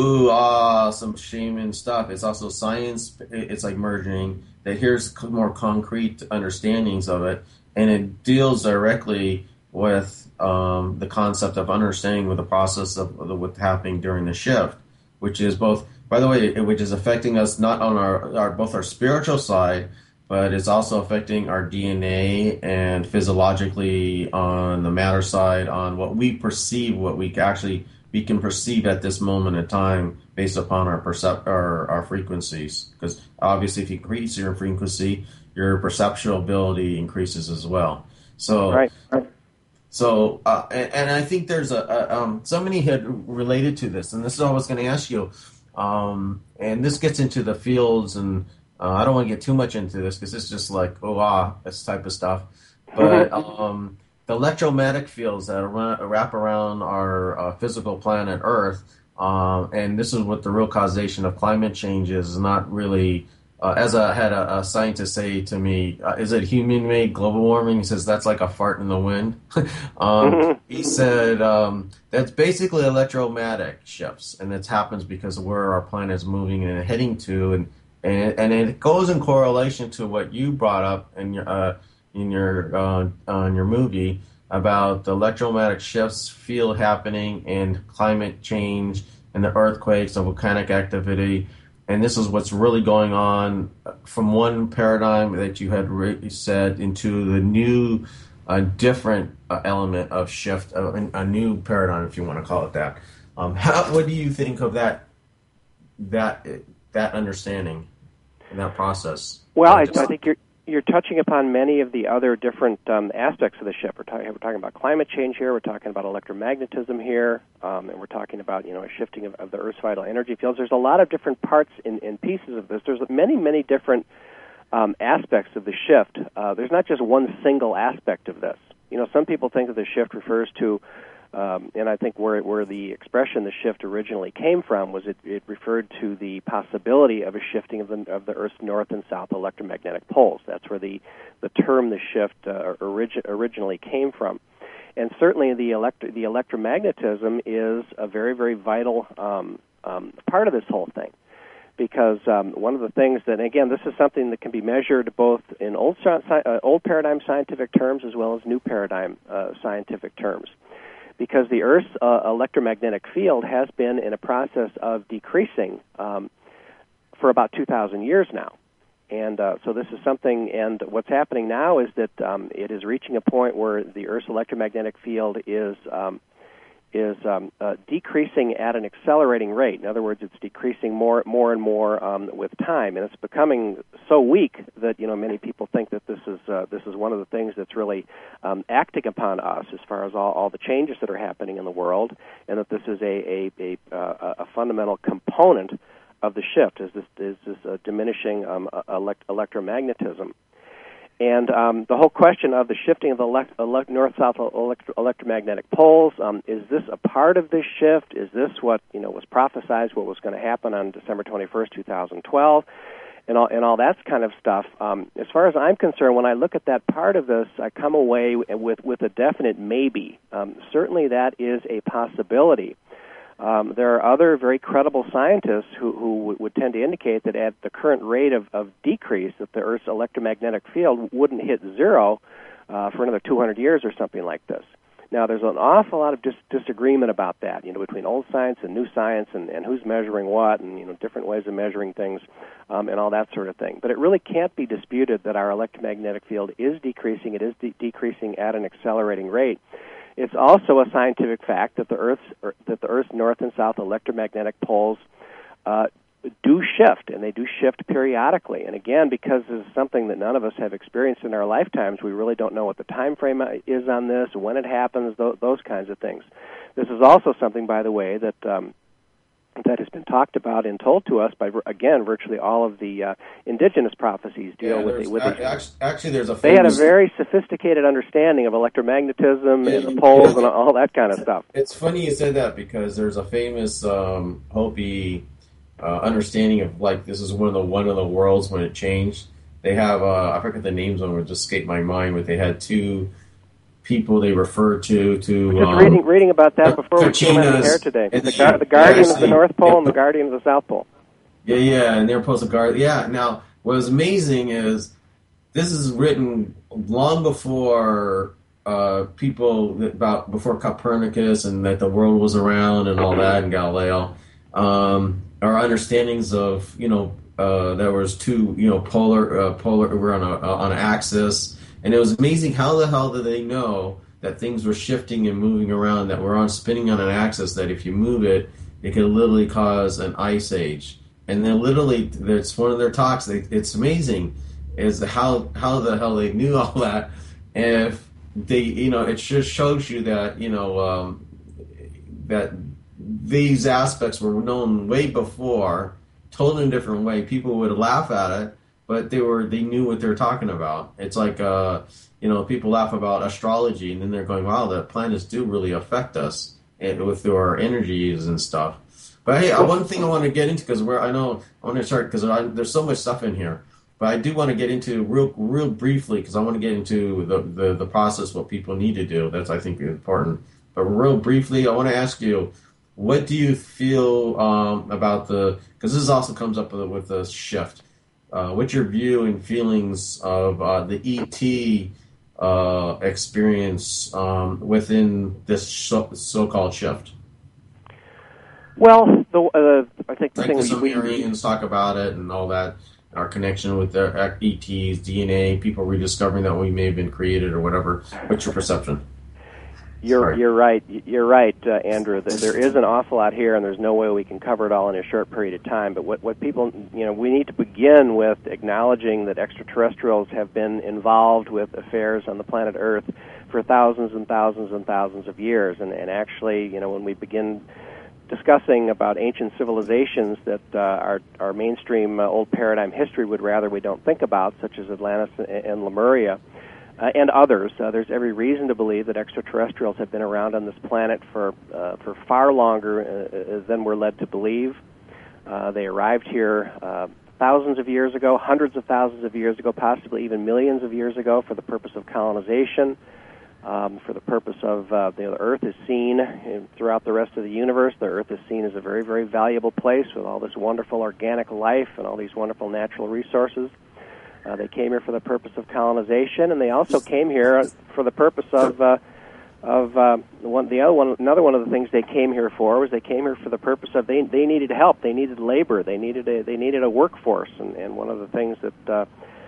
some shaman stuff. It's also science. It's like merging. That here's more concrete understandings of it, and it deals directly with the concept of understanding with the process of what's happening during the shift, which is both, by the way, which is affecting us not on our both our spiritual side, but it's also affecting our DNA and physiologically on the matter side, on what we perceive, what we can perceive at this moment in time based upon our frequencies. Because obviously, if you increase your frequency, your perceptual ability increases as well. So, right. So, and I think there's somebody had related to this, and this is what I was going to ask you. And this gets into the fields, and I don't want to get too much into this because it's just like, this type of stuff. But the electromagnetic fields that wrap around our physical planet Earth, and this is what the real causation of climate change is not really, as I had a scientist say to me, is it human-made global warming? He says, that's like a fart in the wind. He said, that's basically electromagnetic shifts, and it happens because of where our planet is moving and heading to, and it goes in correlation to what you brought up in your movie, about the electromagnetic shifts, field happening, and climate change, and the earthquakes and volcanic activity. And this is what's really going on from one paradigm that you had said into the new, different element of shift, a new paradigm, if you want to call it that. What do you think of that understanding and that process? Well, I think you're touching upon many of the other different aspects of the shift. We're talking about climate change here. We're talking about electromagnetism here, and we're talking about a shifting of the Earth's vital energy fields. There's a lot of different parts and pieces of this. There's many different aspects of the shift. There's not just one single aspect of this. Some people think that the shift refers to, and I think where the expression "the shift" originally came from was it referred to the possibility of a shifting of the Earth's north and south electromagnetic poles. That's where the term "the shift" originally came from, and certainly the electromagnetism is a very vital part of this whole thing. Because one of the things that, again, this is something that can be measured both in old paradigm scientific terms as well as new paradigm scientific terms. Because the Earth's electromagnetic field has been in a process of decreasing for about 2,000 years now. And so this is something, and what's happening now is that it is reaching a point where the Earth's electromagnetic field is decreasing at an accelerating rate. In other words, it's decreasing more and more with time, and it's becoming so weak that many people think that this is one of the things that's really acting upon us as far as all the changes that are happening in the world, and that this is a fundamental component of the shift. Is this diminishing electromagnetism? And the whole question of the shifting of the north-south electromagnetic poles, is this a part of this shift? Is this what was prophesized, what was going to happen on December 21st, 2012, and all that kind of stuff? As far as I'm concerned, when I look at that part of this, I come away with a definite maybe. Certainly that is a possibility. There are other very credible scientists who would tend to indicate that at the current rate of decrease, that the Earth's electromagnetic field wouldn't hit zero for another 200 years or something like this. Now, there's an awful lot of disagreement about that, between old science and new science, and who's measuring what, and different ways of measuring things, and all that sort of thing. But it really can't be disputed that our electromagnetic field is decreasing. It is decreasing at an accelerating rate. It's also a scientific fact that the Earth's north and south electromagnetic poles do shift, and they do shift periodically. And again, because this is something that none of us have experienced in our lifetimes, we really don't know what the time frame is on this, when it happens, those kinds of things. This is also something, by the way, that has been talked about and told to us by, again, virtually all of the indigenous prophecies deal with actually, there's a famous... They had a very sophisticated understanding of electromagnetism and the poles and all that kind of stuff. It's funny you said that, because there's a famous Hopi understanding of, like, this is one of the worlds when it changed. They have, I forget the names of them, it just escaped my mind, but they had two people they referred to just reading about that before we came out here today. The Guardian of the North Pole and the Guardian of the South Pole. Yeah, and they're supposed to guard. Yeah, now what was amazing is this is written long before before Copernicus and that the world was around and all that, and Galileo. Our understandings of there was two polar were on an axis. And it was amazing, how the hell did they know that things were shifting and moving around, that we're spinning on an axis, that if you move it, it could literally cause an ice age. And then literally, it's one of their talks, it's amazing, is how the hell they knew all that. And if they, it just shows you that, that these aspects were known way before, told in a different way. People would laugh at it, but they knew what they were talking about. It's like, people laugh about astrology, and then they're going, wow, the planets do really affect us with our energies and stuff. But hey, one thing I want to get into, because I want to start, because there's so much stuff in here. But I do want to get into real briefly, because I want to get into the process, what people need to do. That's, I think, important. But real briefly, I want to ask you, what do you feel about because this also comes up with the shift. What's your view and feelings of the ET experience within this so-called shift? Well, I think the Like thing the Sumerians talk about it and all that, our connection with their ETs, DNA, people rediscovering that we may have been created or whatever. What's your perception? You're right. You're right, Andrew. There is an awful lot here, and there's no way we can cover it all in a short period of time. But what people, we need to begin with acknowledging that extraterrestrials have been involved with affairs on the planet Earth for thousands and thousands and thousands of years. And actually, when we begin discussing about ancient civilizations that our mainstream old paradigm history would rather we don't think about, such as Atlantis and Lemuria, and others, there's every reason to believe that extraterrestrials have been around on this planet for far longer than we're led to believe. They arrived here thousands of years ago, hundreds of thousands of years ago, possibly even millions of years ago, for the purpose of colonization. For the purpose of the Earth is seen throughout the rest of the universe. The Earth is seen as a very, very valuable place with all this wonderful organic life and all these wonderful natural resources. They came here for the purpose of colonization, and they also came here for the purpose of another one of the things they came here for was they came here for the purpose of they needed help, they needed labor, they needed a workforce, and one of the things that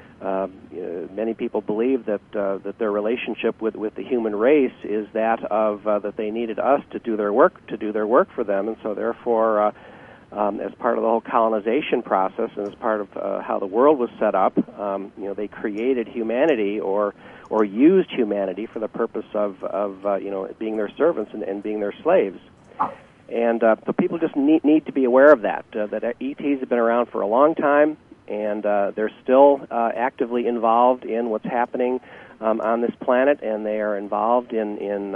many people believe that their relationship with the human race is that of that they needed us to do their work for them, and so therefore, as part of the whole colonization process and as part of how the world was set up, they created humanity or used humanity for the purpose of being their servants and being their slaves. And so people just need to be aware of that ETs have been around for a long time, and they're still actively involved in what's happening on this planet, and they are involved in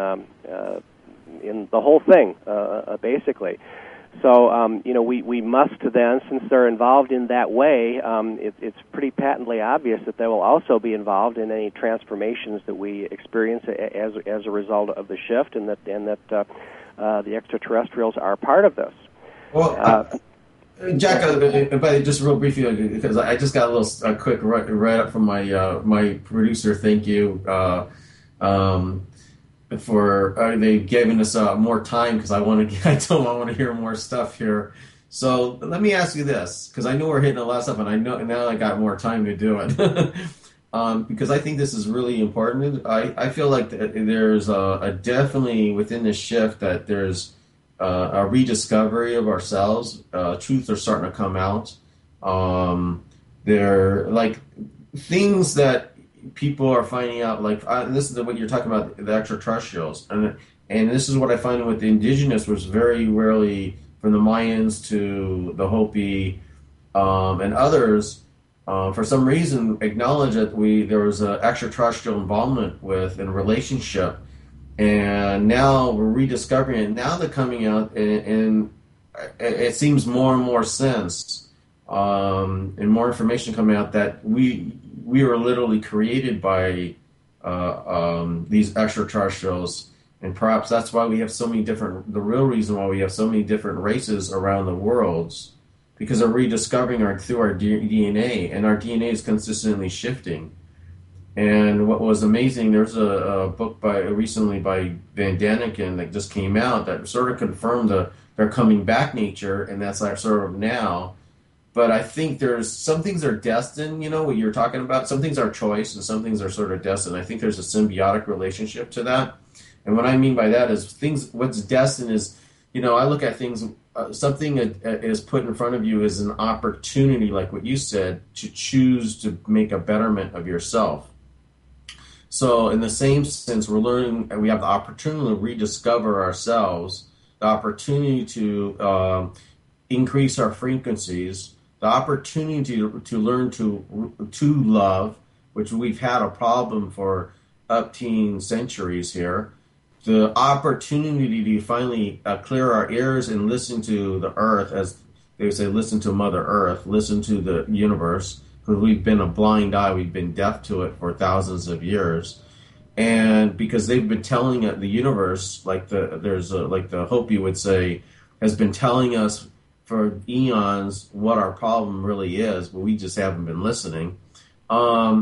the whole thing, basically. So, we must then, since they're involved in that way, it's pretty patently obvious that they will also be involved in any transformations that we experience as a result of the shift, and that the extraterrestrials are part of this. Well, Jack, just real briefly, because I just got a quick write up from my producer. Thank you. For they've given us more time because I want to hear more stuff here. So let me ask you this, because I know we're hitting a lot of stuff, and I know now I got more time to do it. Because I think this is really important. I feel like there's a definitely within this shift that there's a rediscovery of ourselves. Truths are starting to come out. They're like things that people are finding out, like this is what you're talking about, the extraterrestrials, and this is what I find with the indigenous was very rarely, from the Mayans to the Hopi and others, for some reason acknowledge that there was an extraterrestrial involvement with in relationship, and now we're rediscovering it. Now they're coming out, and it seems more and more sense and more information coming out that we were literally created by these extraterrestrials, and perhaps that's why we have so many different. The real reason why we have so many different races around the world, because they're rediscovering through our DNA, and our DNA is consistently shifting. And what was amazing, there's a book recently by Van Daniken that just came out that sort of confirmed their coming back nature, and that's like sort of now. But I think there's some things are destined, what you're talking about. Some things are choice, and some things are sort of destined. I think there's a symbiotic relationship to that. And what I mean by that is what's destined is, I look at things, something is put in front of you as an opportunity, like what you said, to choose to make a betterment of yourself. So in the same sense, we're learning, we have the opportunity to rediscover ourselves, the opportunity to increase our frequencies, the opportunity to learn to love, which we've had a problem for up teen centuries here, the opportunity to finally clear our ears and listen to the earth, as they would say, listen to Mother Earth, listen to the universe, because we've been a blind eye, we've been deaf to it for thousands of years. And because they've been telling the universe, like the Hopi would say, has been telling us for eons what our problem really is, but we just haven't been listening.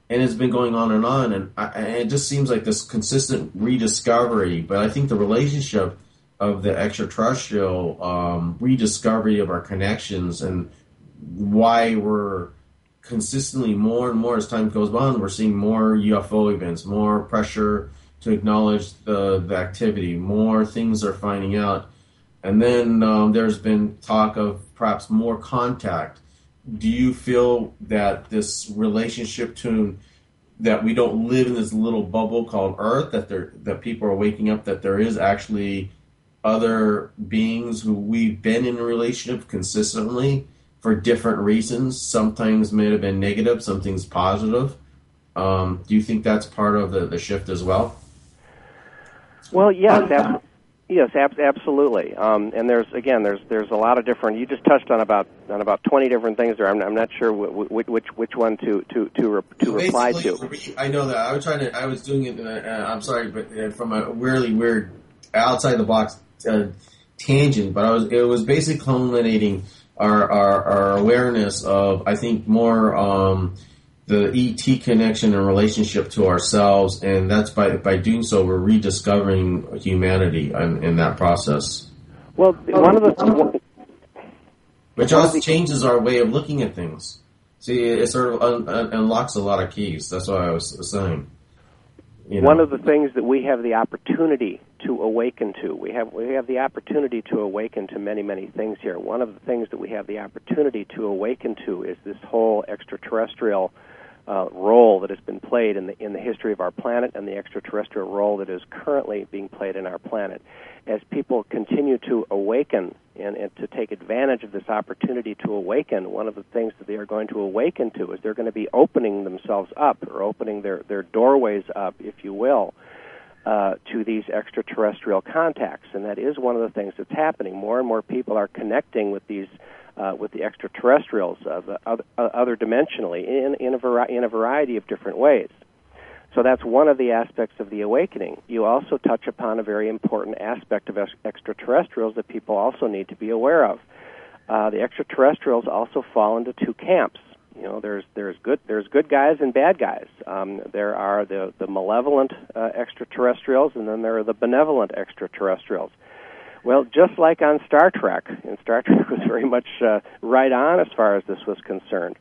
and it's been going on, and it just seems like this consistent rediscovery. But I think the relationship of the extraterrestrial rediscovery of our connections and why we're consistently more and more as time goes on, we're seeing more UFO events, more pressure to acknowledge the activity, more things are finding out. And then there's been talk of perhaps more contact. Do you feel that this relationship to that we don't live in this little bubble called Earth, that people are waking up, that there is actually other beings who we've been in a relationship consistently for different reasons? Sometimes may have been negative, something's positive. Do you think that's part of the shift as well? Well, yes, absolutely. And there's a lot of different. You just touched on about 20 different things there. I'm not sure which one to reply to. I know that I was doing it. I'm sorry, but from a really weird outside the box tangent. But it was basically culminating our awareness of, I think, more the ET connection and relationship to ourselves, and that's by doing so we're rediscovering humanity in that process. Well, which also changes our way of looking at things. See, it sort of unlocks a lot of keys. That's what I was saying. One of the things that we have the opportunity to awaken to, we have the opportunity to awaken to many, many things here. One of the things that we have the opportunity to awaken to is this whole extraterrestrial role that has been played in the history of our planet, and the extraterrestrial role that is currently being played in our planet. As people continue to awaken and to take advantage of this opportunity to awaken, one of the things that they are going to awaken to is they're going to be opening themselves up, or opening their doorways up, if you will, to these extraterrestrial contacts. And that is one of the things that's happening. More and more people are connecting with these with the extraterrestrials, other dimensionally, in a variety of different ways. So that's one of the aspects of the awakening. You also touch upon a very important aspect of extraterrestrials that people also need to be aware of. The extraterrestrials also fall into two camps. There's good guys and bad guys. There are the malevolent extraterrestrials, and then there are the benevolent extraterrestrials. Well, just like on Star Trek, and Star Trek was very much right on as far as this was concerned,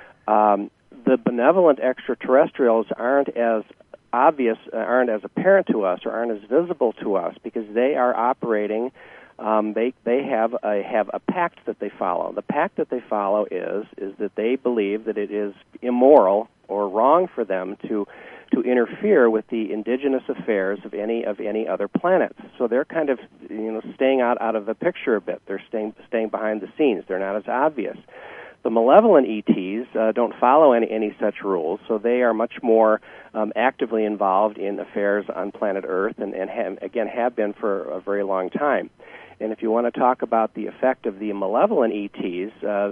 the benevolent extraterrestrials aren't as obvious, aren't as apparent to us, or aren't as visible to us, because they are operating. They have a pact that they follow. The pact that they follow is that they believe that it is immoral or wrong for them to interfere with the indigenous affairs of any other planets. So they're kind of staying out of the picture a bit. They're staying behind the scenes. They're not as obvious. The malevolent ETs don't follow any such rules, so they are much more actively involved in affairs on planet Earth, and have been for a very long time. And if you want to talk about the effect of the malevolent ETs,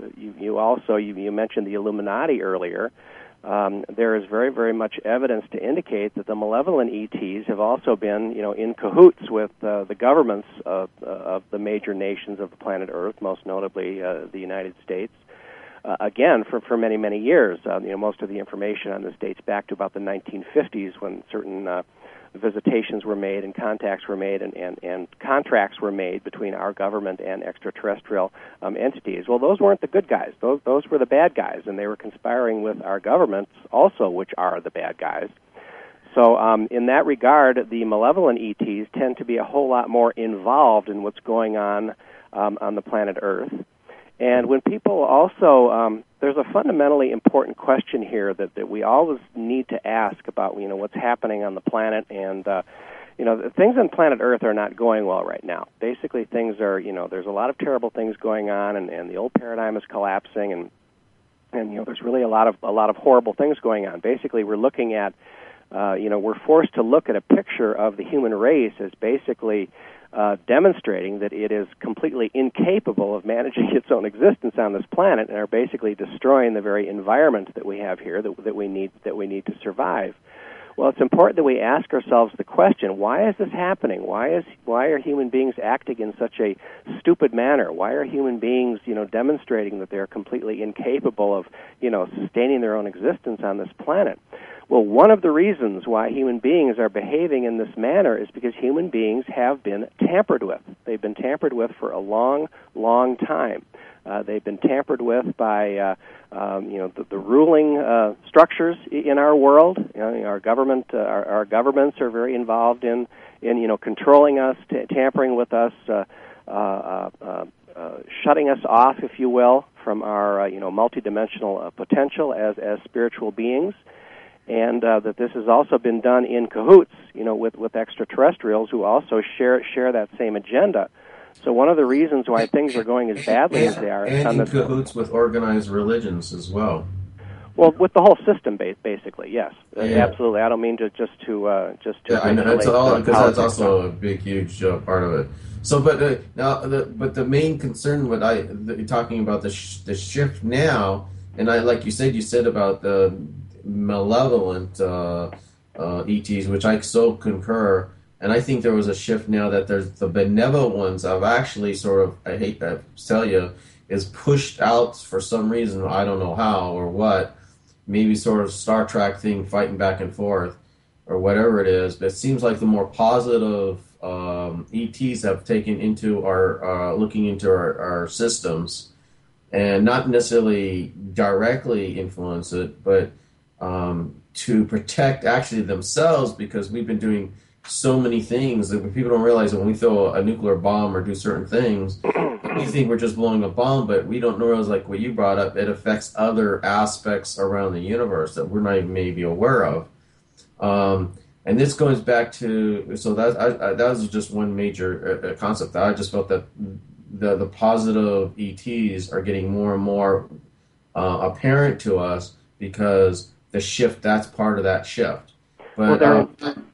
you mentioned the Illuminati earlier. There is very, very much evidence to indicate that the malevolent ETs have also been, in cahoots with the governments of the major nations of the planet Earth, most notably the United States. Again, for many, many years. Most of the information on this dates back to about the 1950s, when certain visitations were made and contacts were made and contracts were made between our government and extraterrestrial entities. Well, those weren't the good guys. Those were the bad guys, and they were conspiring with our governments also, which are the bad guys. So in that regard, the malevolent ETs tend to be a whole lot more involved in what's going on the planet Earth. And when people also, there's a fundamentally important question here that we always need to ask about, what's happening on the planet. And, things on planet Earth are not going well right now. Basically, things are, there's a lot of terrible things going on, and the old paradigm is collapsing, and there's really a lot of horrible things going on. Basically, we're looking at, we're forced to look at a picture of the human race as basically demonstrating that it is completely incapable of managing its own existence on this planet, and are basically destroying the very environment that we have here that we need to survive. Well, it's important that we ask ourselves the question: why is this happening? Why are human beings acting in such a stupid manner? Why are human beings, demonstrating that they're completely incapable of, sustaining their own existence on this planet? Well, one of the reasons why human beings are behaving in this manner is because human beings have been tampered with. They've been tampered with for a long, long time. They've been tampered with by, the ruling structures in our world. Our government, our governments are very involved in controlling us, tampering with us, shutting us off, if you will, from our multidimensional potential as spiritual beings. And that this has also been done in cahoots, with extraterrestrials who also share that same agenda. So one of the reasons why things are going as badly as they are, and in cahoots with organized religions as well. Well, with the whole system, basically, yes, absolutely. I don't mean to just to. I know it's all because that's also a big, huge part of it. So, but the main concern, you're talking about the shift now, and like you said about the malevolent ETs, which I so concur, and I think there was a shift now that there's the benevolent ones have actually sort of, I hate to tell you, is pushed out for some reason, I don't know how or what, maybe sort of Star Trek thing, fighting back and forth or whatever it is, but it seems like the more positive ETs have taken into looking into our systems, and not necessarily directly influence it, but to protect actually themselves, because we've been doing so many things that people don't realize that when we throw a nuclear bomb or do certain things, we think we're just blowing a bomb, but we don't realize, like what you brought up, it affects other aspects around the universe that we're not even maybe aware of. And this goes back to, so that was just one major concept. I just felt that the positive ETs are getting more and more apparent to us, because the shift, that's part of that shift. But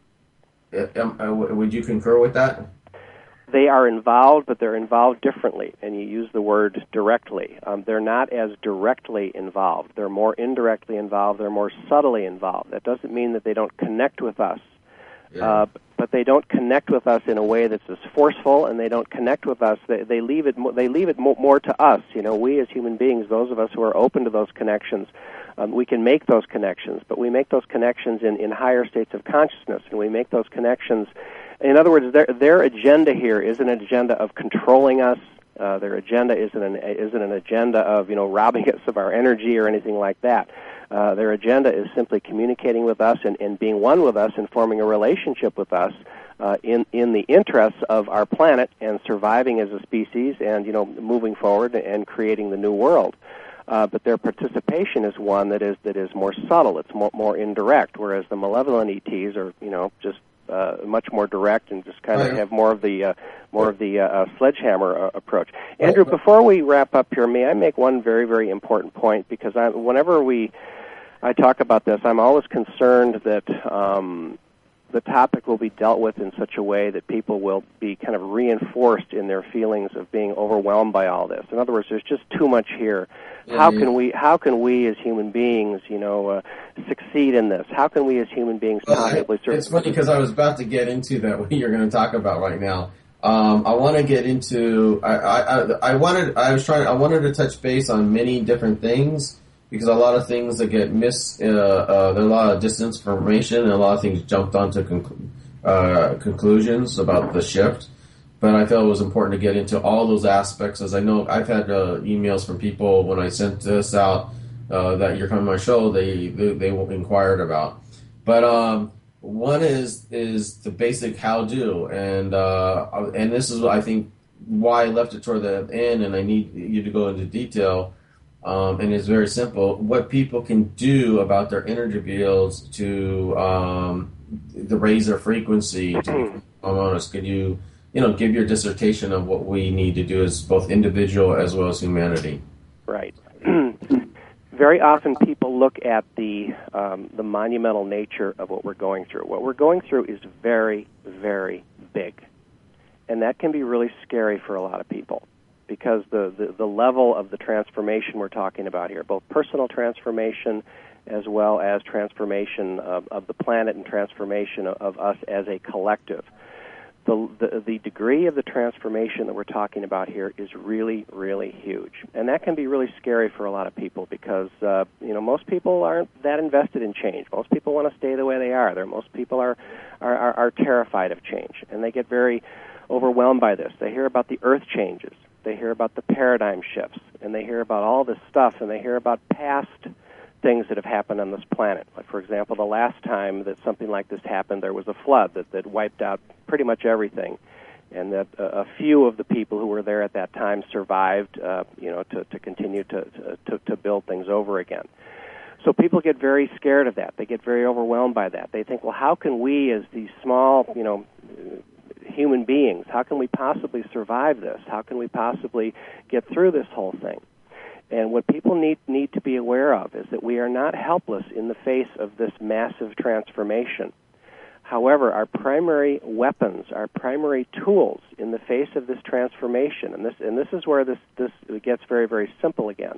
would you concur with that? They are involved, but they're involved differently, and you use the word directly. They're not as directly involved. They're more indirectly involved. They're more subtly involved. That doesn't mean that they don't connect with us, but they don't connect with us in a way that's as forceful, and they don't connect with us. They leave it more to us. We as human beings, those of us who are open to those connections, we can make those connections, but we make those connections in higher states of consciousness, and we make those connections. In other words, their agenda here isn't an agenda of controlling us. Their agenda isn't an agenda of robbing us of our energy or anything like that. Their agenda is simply communicating with us and being one with us and forming a relationship with us in the interests of our planet and surviving as a species and moving forward and creating the new world. But their participation is one that is more subtle. It's more indirect, whereas the malevolent ETs are just much more direct and just kind of have more of the sledgehammer approach. Andrew, before we wrap up here, may I make one very, very important point? Because whenever I talk about this, I'm always concerned that the topic will be dealt with in such a way that people will be kind of reinforced in their feelings of being overwhelmed by all this. In other words, there's just too much here. How can we as human beings, succeed in this? How can we as human beings possibly survive? It's funny because I was about to get into that, what you're going to talk about right now. I want to get into. I wanted to touch base on many different things, because a lot of things that get missed, there's a lot of disinformation, and a lot of things jumped onto conclusions about the shift. But I felt it was important to get into all those aspects, as I know I've had emails from people when I sent this out that you're coming on my show, they inquired about. But one is the basic how-do, and this is, I think, why I left it toward the end, and I need you to go into detail. And it's very simple. What people can do about their energy fields to raise their frequency. To be honest, could you give your dissertation of what we need to do as both individual as well as humanity? Right. Very often people look at the monumental nature of what we're going through. What we're going through is very, very big, and that can be really scary for a lot of people, because the level of the transformation we're talking about here, both personal transformation as well as transformation of the planet and transformation of us as a collective. the degree of the transformation that we're talking about here is really, really huge. And that can be really scary for a lot of people because, most people aren't that invested in change. Most people want to stay the way they are. Most people are terrified of change, and they get very overwhelmed by this. They hear about the earth changes. They hear about the paradigm shifts, and they hear about all this stuff, and they hear about past things that have happened on this planet. Like, for example, the last time that something like this happened, there was a flood that wiped out pretty much everything, and that a few of the people who were there at that time survived, to continue to build things over again. So people get very scared of that. They get very overwhelmed by that. They think, well, how can we, as these small, human beings, how can we possibly survive this? How can we possibly get through this whole thing? And what people need to be aware of is that we are not helpless in the face of this massive transformation. However, our primary weapons, our primary tools in the face of this transformation, and this is where this gets very, very simple again.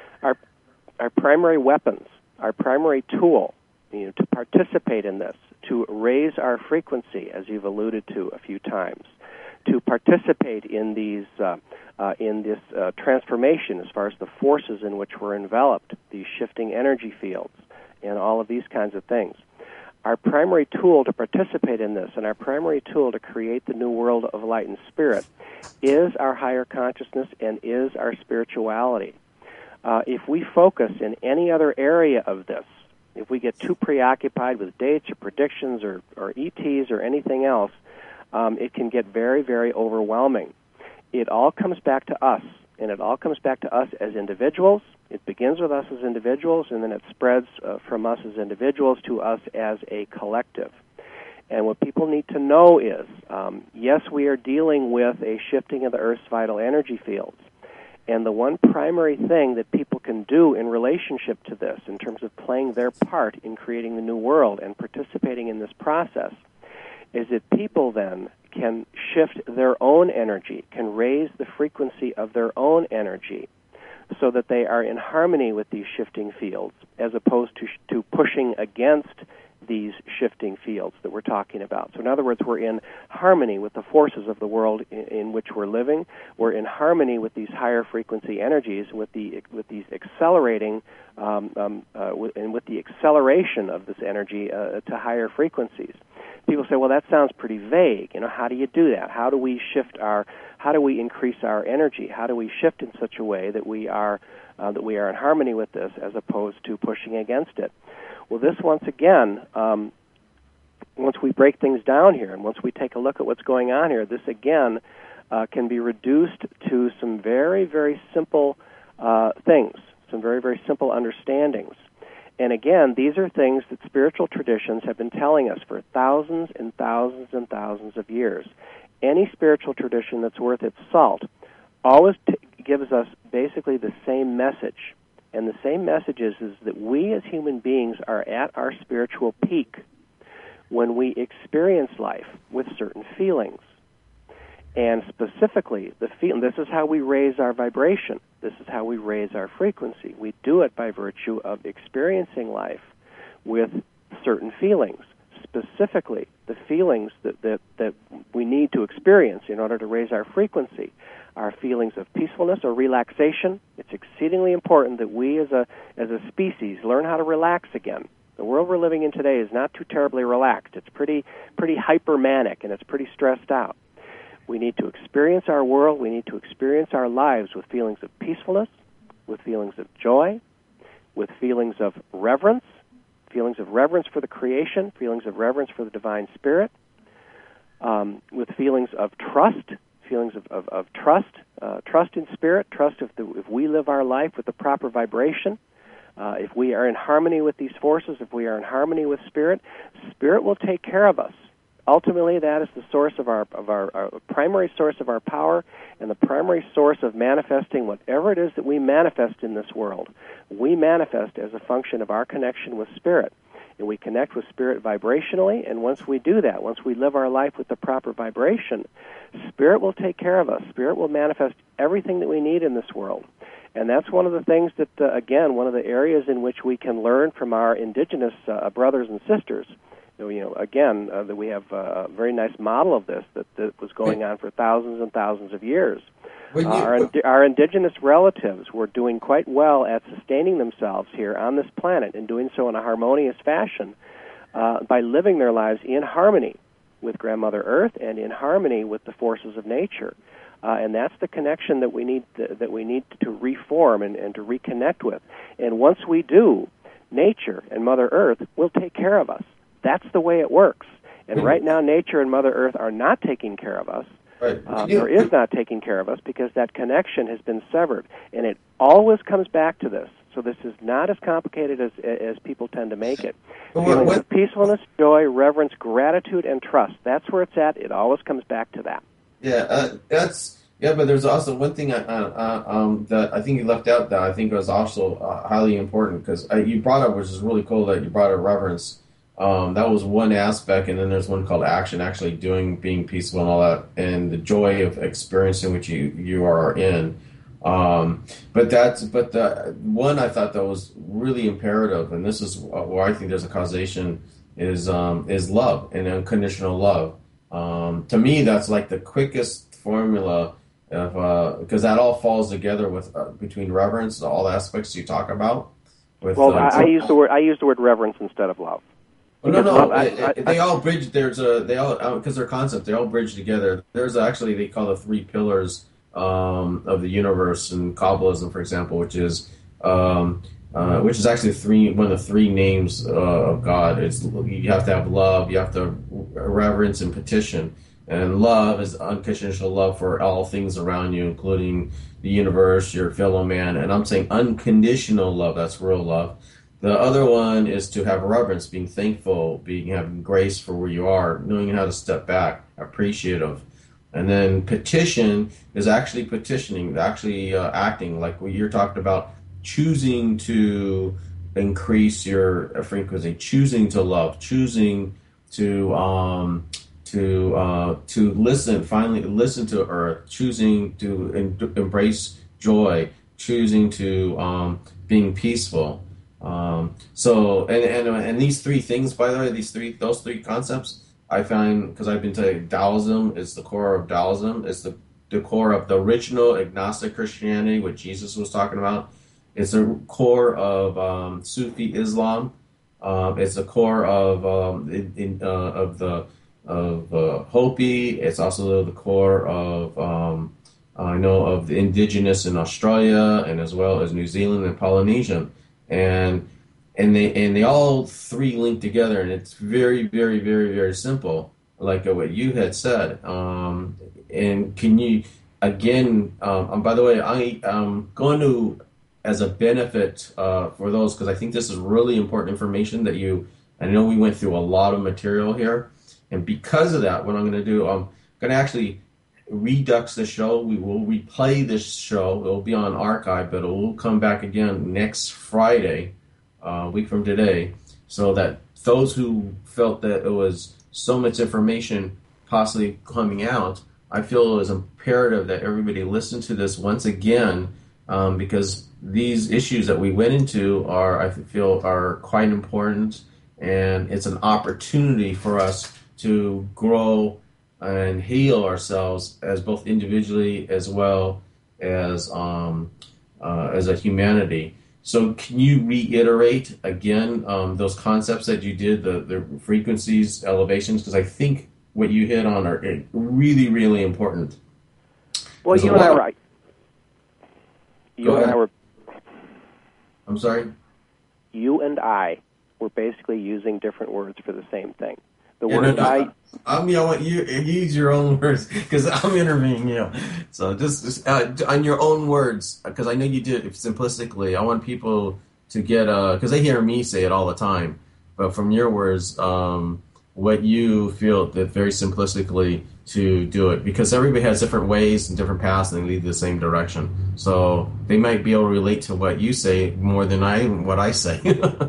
Our primary weapons, our primary tool, to participate in this, to raise our frequency, as you've alluded to a few times, to participate in these in this transformation as far as the forces in which we're enveloped, these shifting energy fields, and all of these kinds of things. Our primary tool to participate in this and our primary tool to create the new world of light and spirit is our higher consciousness and is our spirituality. If we focus in any other area of this, if we get too preoccupied with dates or predictions or ETs or anything else, it can get very, very overwhelming. It all comes back to us, and it all comes back to us as individuals. It begins with us as individuals, and then it spreads from us as individuals to us as a collective. And what people need to know is, yes, we are dealing with a shifting of the Earth's vital energy fields. And the one primary thing that people can do in relationship to this, in terms of playing their part in creating the new world and participating in this process, is that people then can shift their own energy, can raise the frequency of their own energy so that they are in harmony with these shifting fields as opposed to pushing against these shifting fields that we're talking about. So in other words, we're in harmony with the forces of the world in which we're living. We're in harmony with these higher frequency energies, with these accelerating, and with the acceleration of this energy to higher frequencies. People say, well, that sounds pretty vague. How do you do that? How do we increase our energy? How do we shift in such a way that we are in harmony with this as opposed to pushing against it? Well, this, once again, once we break things down here and once we take a look at what's going on here, this, again, can be reduced to some very, very simple things, some very, very simple understandings. And again, these are things that spiritual traditions have been telling us for thousands and thousands and thousands of years. Any spiritual tradition that's worth its salt always gives us basically the same message. And the same message is that we as human beings are at our spiritual peak when we experience life with certain feelings. And specifically, this is how we raise our vibration. This is how we raise our frequency. We do it by virtue of experiencing life with certain feelings. Specifically, the feelings that we need to experience in order to raise our frequency are feelings of peacefulness or relaxation. It's exceedingly important that we as a species learn how to relax again. The world we're living in today is not too terribly relaxed. It's pretty hyper-manic, and it's pretty stressed out. We need to experience our world. We need to experience our lives with feelings of peacefulness, with feelings of joy, with feelings of reverence for the creation, feelings of reverence for the divine spirit, with feelings of trust, feelings of trust in spirit, trust if we live our life with the proper vibration, if we are in harmony with these forces, if we are in harmony with spirit, spirit will take care of us. Ultimately, that is the source of our primary source of our power and the primary source of manifesting whatever it is that we manifest in this world. We manifest as a function of our connection with spirit. And we connect with spirit vibrationally, and once we do that, once we live our life with the proper vibration, spirit will take care of us. Spirit will manifest everything that we need in this world. And that's one of the things that, again, one of the areas in which we can learn from our indigenous brothers and sisters again, that we have a very nice model of this that was going on for thousands and thousands of years. Our indigenous relatives were doing quite well at sustaining themselves here on this planet and doing so in a harmonious fashion by living their lives in harmony with Grandmother Earth and in harmony with the forces of nature. And that's the connection that we need to reform and to reconnect with. And once we do, nature and Mother Earth will take care of us. That's the way it works. And right now, nature and Mother Earth are not taking care of us. Right. Or is not taking care of us because that connection has been severed. And it always comes back to this. So this is not as complicated as people tend to make it. Feelings of peacefulness, joy, reverence, gratitude, and trust. That's where it's at. It always comes back to that. Yeah, but there's also one thing that I think you left out that I think was also highly important, because you brought up, which is really cool, that you brought up reverence. That was one aspect, and then there's one called action, actually being peaceful and all that, and the joy of experiencing which you are in. But the one I thought that was really imperative, and this is where I think there's a causation, is love and unconditional love. To me, that's like the quickest formula of because that all falls together with between reverence, all aspects you talk about. I use the word reverence instead of love. They all bridge. Because they're concepts. They all bridge together. There's actually, they call the three pillars of the universe in Kabbalism, for example, which is actually one of the three names of God. You have to have love, you have to reverence, and petition. And love is unconditional love for all things around you, including the universe, your fellow man. And I'm saying unconditional love. That's real love. The other one is to have reverence, being thankful, having grace for where you are, knowing how to step back, appreciative. And then petition is actually petitioning, actually acting, like what you're talking about, choosing to increase your frequency, choosing to love, choosing to listen, finally listen to Earth, choosing to embrace joy, choosing to being peaceful. So these three things, by the way, those three concepts, I find, because I've been saying Taoism is the core of Taoism. It's the core of the original agnostic Christianity, what Jesus was talking about. It's the core of Sufi Islam. It's the core of Hopi. It's also the core of of the indigenous in Australia, and as well as New Zealand and Polynesian. And they all three link together, and it's very, very, very, very simple, like what you had said. And can you, again, by the way, I'm going to, as a benefit for those, because I think this is really important information that I know we went through a lot of material here, and because of that, what I'm going to do, I'm going to actually redux the show. We will replay this show. It will be on archive, but it will come back again next Friday, a week from today, so that those who felt that it was so much information possibly coming out, I feel it was imperative that everybody listen to this once again, because these issues that we went into I feel are quite important, and it's an opportunity for us to grow and heal ourselves as both individually as well as a humanity. So can you reiterate again those concepts that you did, the frequencies, elevations? Because I think what you hit on are really, really important. Well, you and I were right. I'm sorry? You and I were basically using different words for the same thing. You use your own words, because I'm interviewing you. So just on your own words, because I know you did it simplistically. I want people to get, because they hear me say it all the time, but from your words, what you feel that very simplistically to do it, because everybody has different ways and different paths, and they lead the same direction. So they might be able to relate to what you say more than what I say.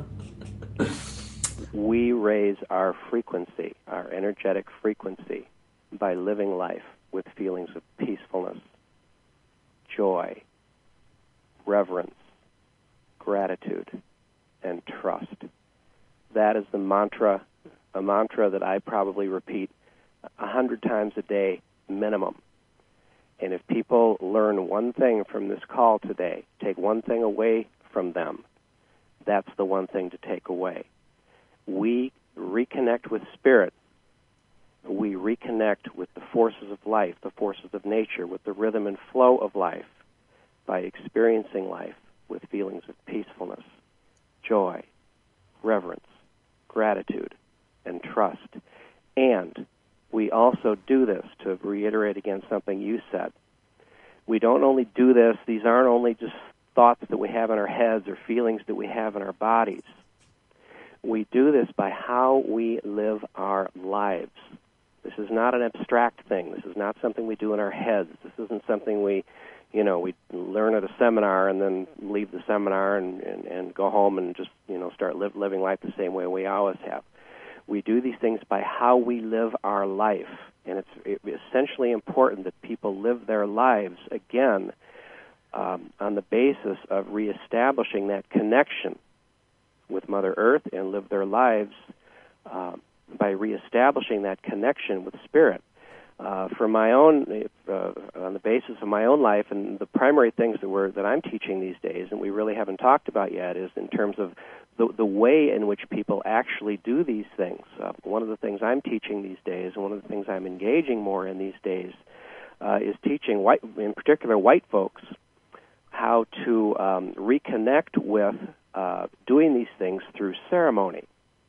We raise our frequency, our energetic frequency, by living life with feelings of peacefulness, joy, reverence, gratitude, and trust. That is the mantra a mantra that I probably repeat 100 times a day minimum. And if people learn one thing from this call today, take one thing away from them, that's the one thing to take away. We reconnect with spirit. We reconnect with the forces of life, the forces of nature, with the rhythm and flow of life by experiencing life with feelings of peacefulness, joy, reverence, gratitude, and trust. And we also do this, to reiterate again something you said. We don't only do this, these aren't only just thoughts that we have in our heads or feelings that we have in our bodies. We do this by how we live our lives. This is not an abstract thing. This is not something we do in our heads. This isn't something we learn at a seminar and then leave the seminar and go home and just, start living life the same way we always have. We do these things by how we live our life. And it's essentially important that people live their lives, again, on the basis of reestablishing that connection with Mother Earth, and live their lives by reestablishing that connection with Spirit. For my own, on the basis of my own life, and the primary things that I'm teaching these days, and we really haven't talked about yet, is in terms of the way in which people actually do these things. One of the things I'm teaching these days, and one of the things I'm engaging more in these days, is teaching, in particular white folks, how to reconnect with doing these things through ceremony.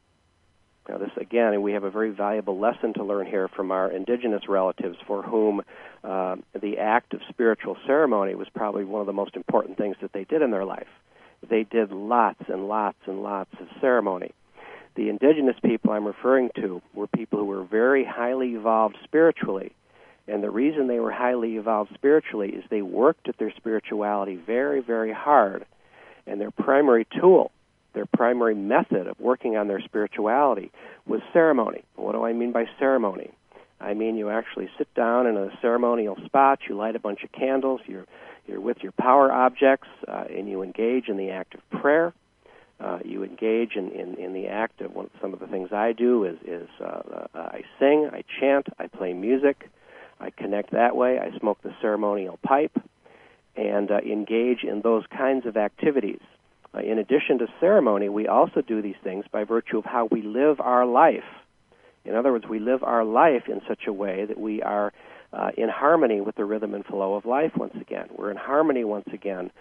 Now, this, again, we have a very valuable lesson to learn here from our indigenous relatives, for whom the act of spiritual ceremony was probably one of the most important things that they did in their life. They did lots and lots and lots of ceremony. The indigenous people I'm referring to were people who were very highly evolved spiritually. And the reason they were highly evolved spiritually is they worked at their spirituality very, very hard. And their primary tool, their primary method of working on their spirituality was ceremony. What do I mean by ceremony? I mean you actually sit down in a ceremonial spot, you light a bunch of candles, you're with your power objects, and you engage in the act of prayer. You engage in the act of some of the things I do is I sing, I chant, I play music, I connect that way, I smoke the ceremonial pipe, and engage in those kinds of activities. In addition to ceremony, we also do these things by virtue of how we live our life. In other words, we live our life in such a way that we are in harmony with the rhythm and flow of life once again. We're in harmony once again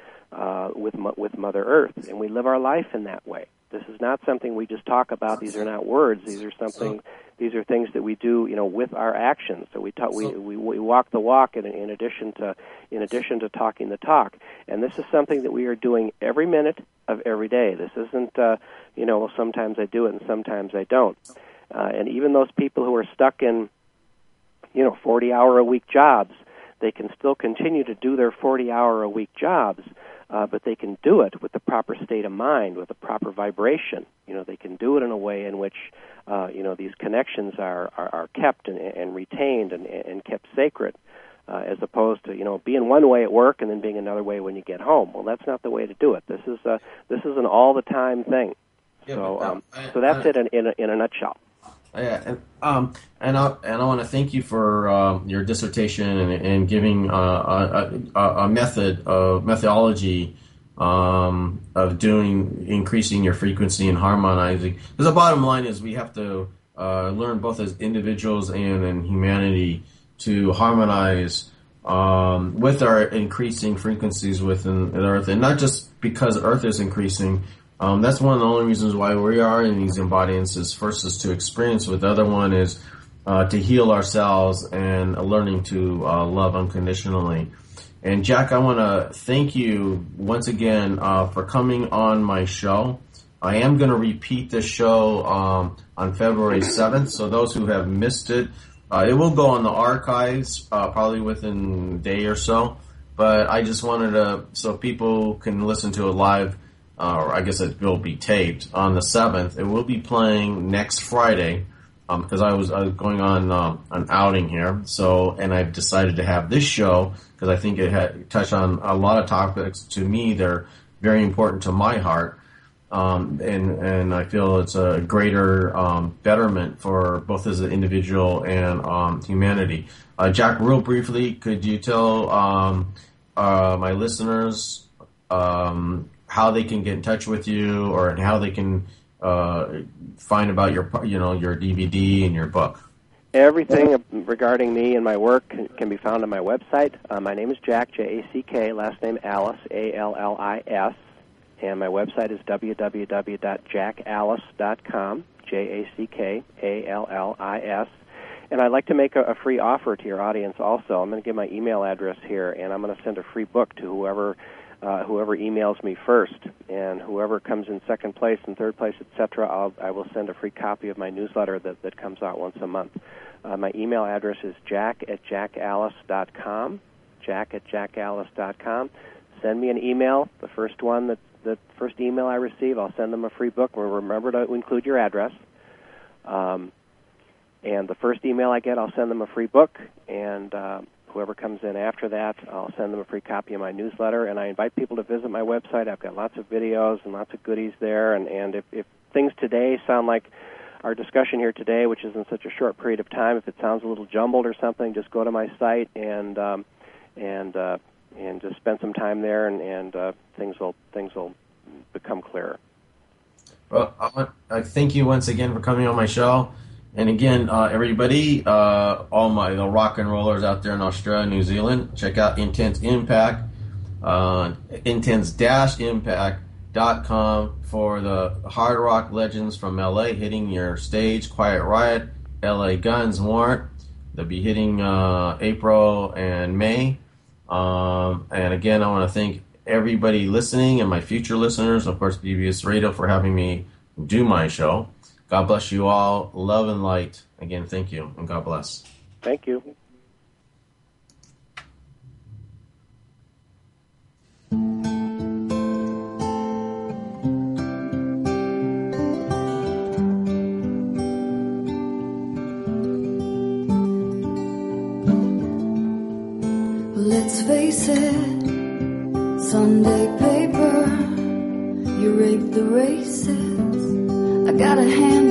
with Mother Earth, and we live our life in that way. This is not something we just talk about. These are not words. These are things that we do, with our actions. So we walk the walk in addition to talking the talk. And this is something that we are doing every minute of every day. This isn't, sometimes I do it and sometimes I don't. And even those people who are stuck in, 40-hour-a-week jobs, they can still continue to do their 40-hour-a-week jobs, but they can do it with the proper state of mind, with the proper vibration. They can do it in a way in which, these connections are kept and retained and kept sacred, as opposed to, being one way at work and then being another way when you get home. Well, that's not the way to do it. This is an all-the-time thing. Yeah, so that's it in a nutshell. Yeah, and I want to thank you for your dissertation and giving a methodology of increasing your frequency and harmonizing. Because the bottom line is we have to learn both as individuals and in humanity to harmonize with our increasing frequencies within the Earth, and not just because Earth is increasing. That's one of the only reasons why we are in these embodiances. First is to experience with. The other one is to heal ourselves and learning to love unconditionally. And Jack, I want to thank you once again for coming on my show. I am going to repeat this show on February 7th, so those who have missed it, it will go on the archives probably within a day or so. But I just wanted so people can listen to it live. Or I guess it will be taped on the 7th. It will be playing next Friday because I was going on an outing here. So, and I've decided to have this show because I think it had touched on a lot of topics to me. They're very important to my heart. and I feel it's a greater betterment for both as an individual and humanity. Jack, real briefly, could you tell my listeners how they can get in touch with you, or how they can find about your DVD and your book? Everything regarding me and my work can be found on my website. My name is Jack, J-A-C-K, last name Allis, A-L-L-I-S, and my website is www.jackallis.com, J-A-C-K-A-L-L-I-S. And I'd like to make a free offer to your audience also. I'm going to give my email address here, and I'm going to send a free book to whoever emails me first, and whoever comes in second place and third place, etc., I will send a free copy of my newsletter that comes out once a month. My email address is jack@jackallis.com, jack@jackallis.com. Send me an email. The first first email I receive, I'll send them a free book. Remember to include your address. And the first email I get, I'll send them a free book, and whoever comes in after that, I'll send them a free copy of my newsletter. And I invite people to visit my website. I've got lots of videos and lots of goodies there. And if things today sound like our discussion here today, which is in such a short period of time, if it sounds a little jumbled or something, just go to my site and just spend some time there, and things will become clearer. Well, I thank you once again for coming on my show. And again, everybody, all the rock and rollers out there in Australia, New Zealand, check out Intense Impact, intense-impact.com for the hard rock legends from LA hitting your stage. Quiet Riot, LA Guns, Warrant. They'll be hitting April and May. And again, I want to thank everybody listening and my future listeners, of course, BBS Radio, for having me do my show. God bless you all. Love and light. Again, thank you, and God bless. Thank you. Let's face it, Sunday paper, you rigged the races. I got a hand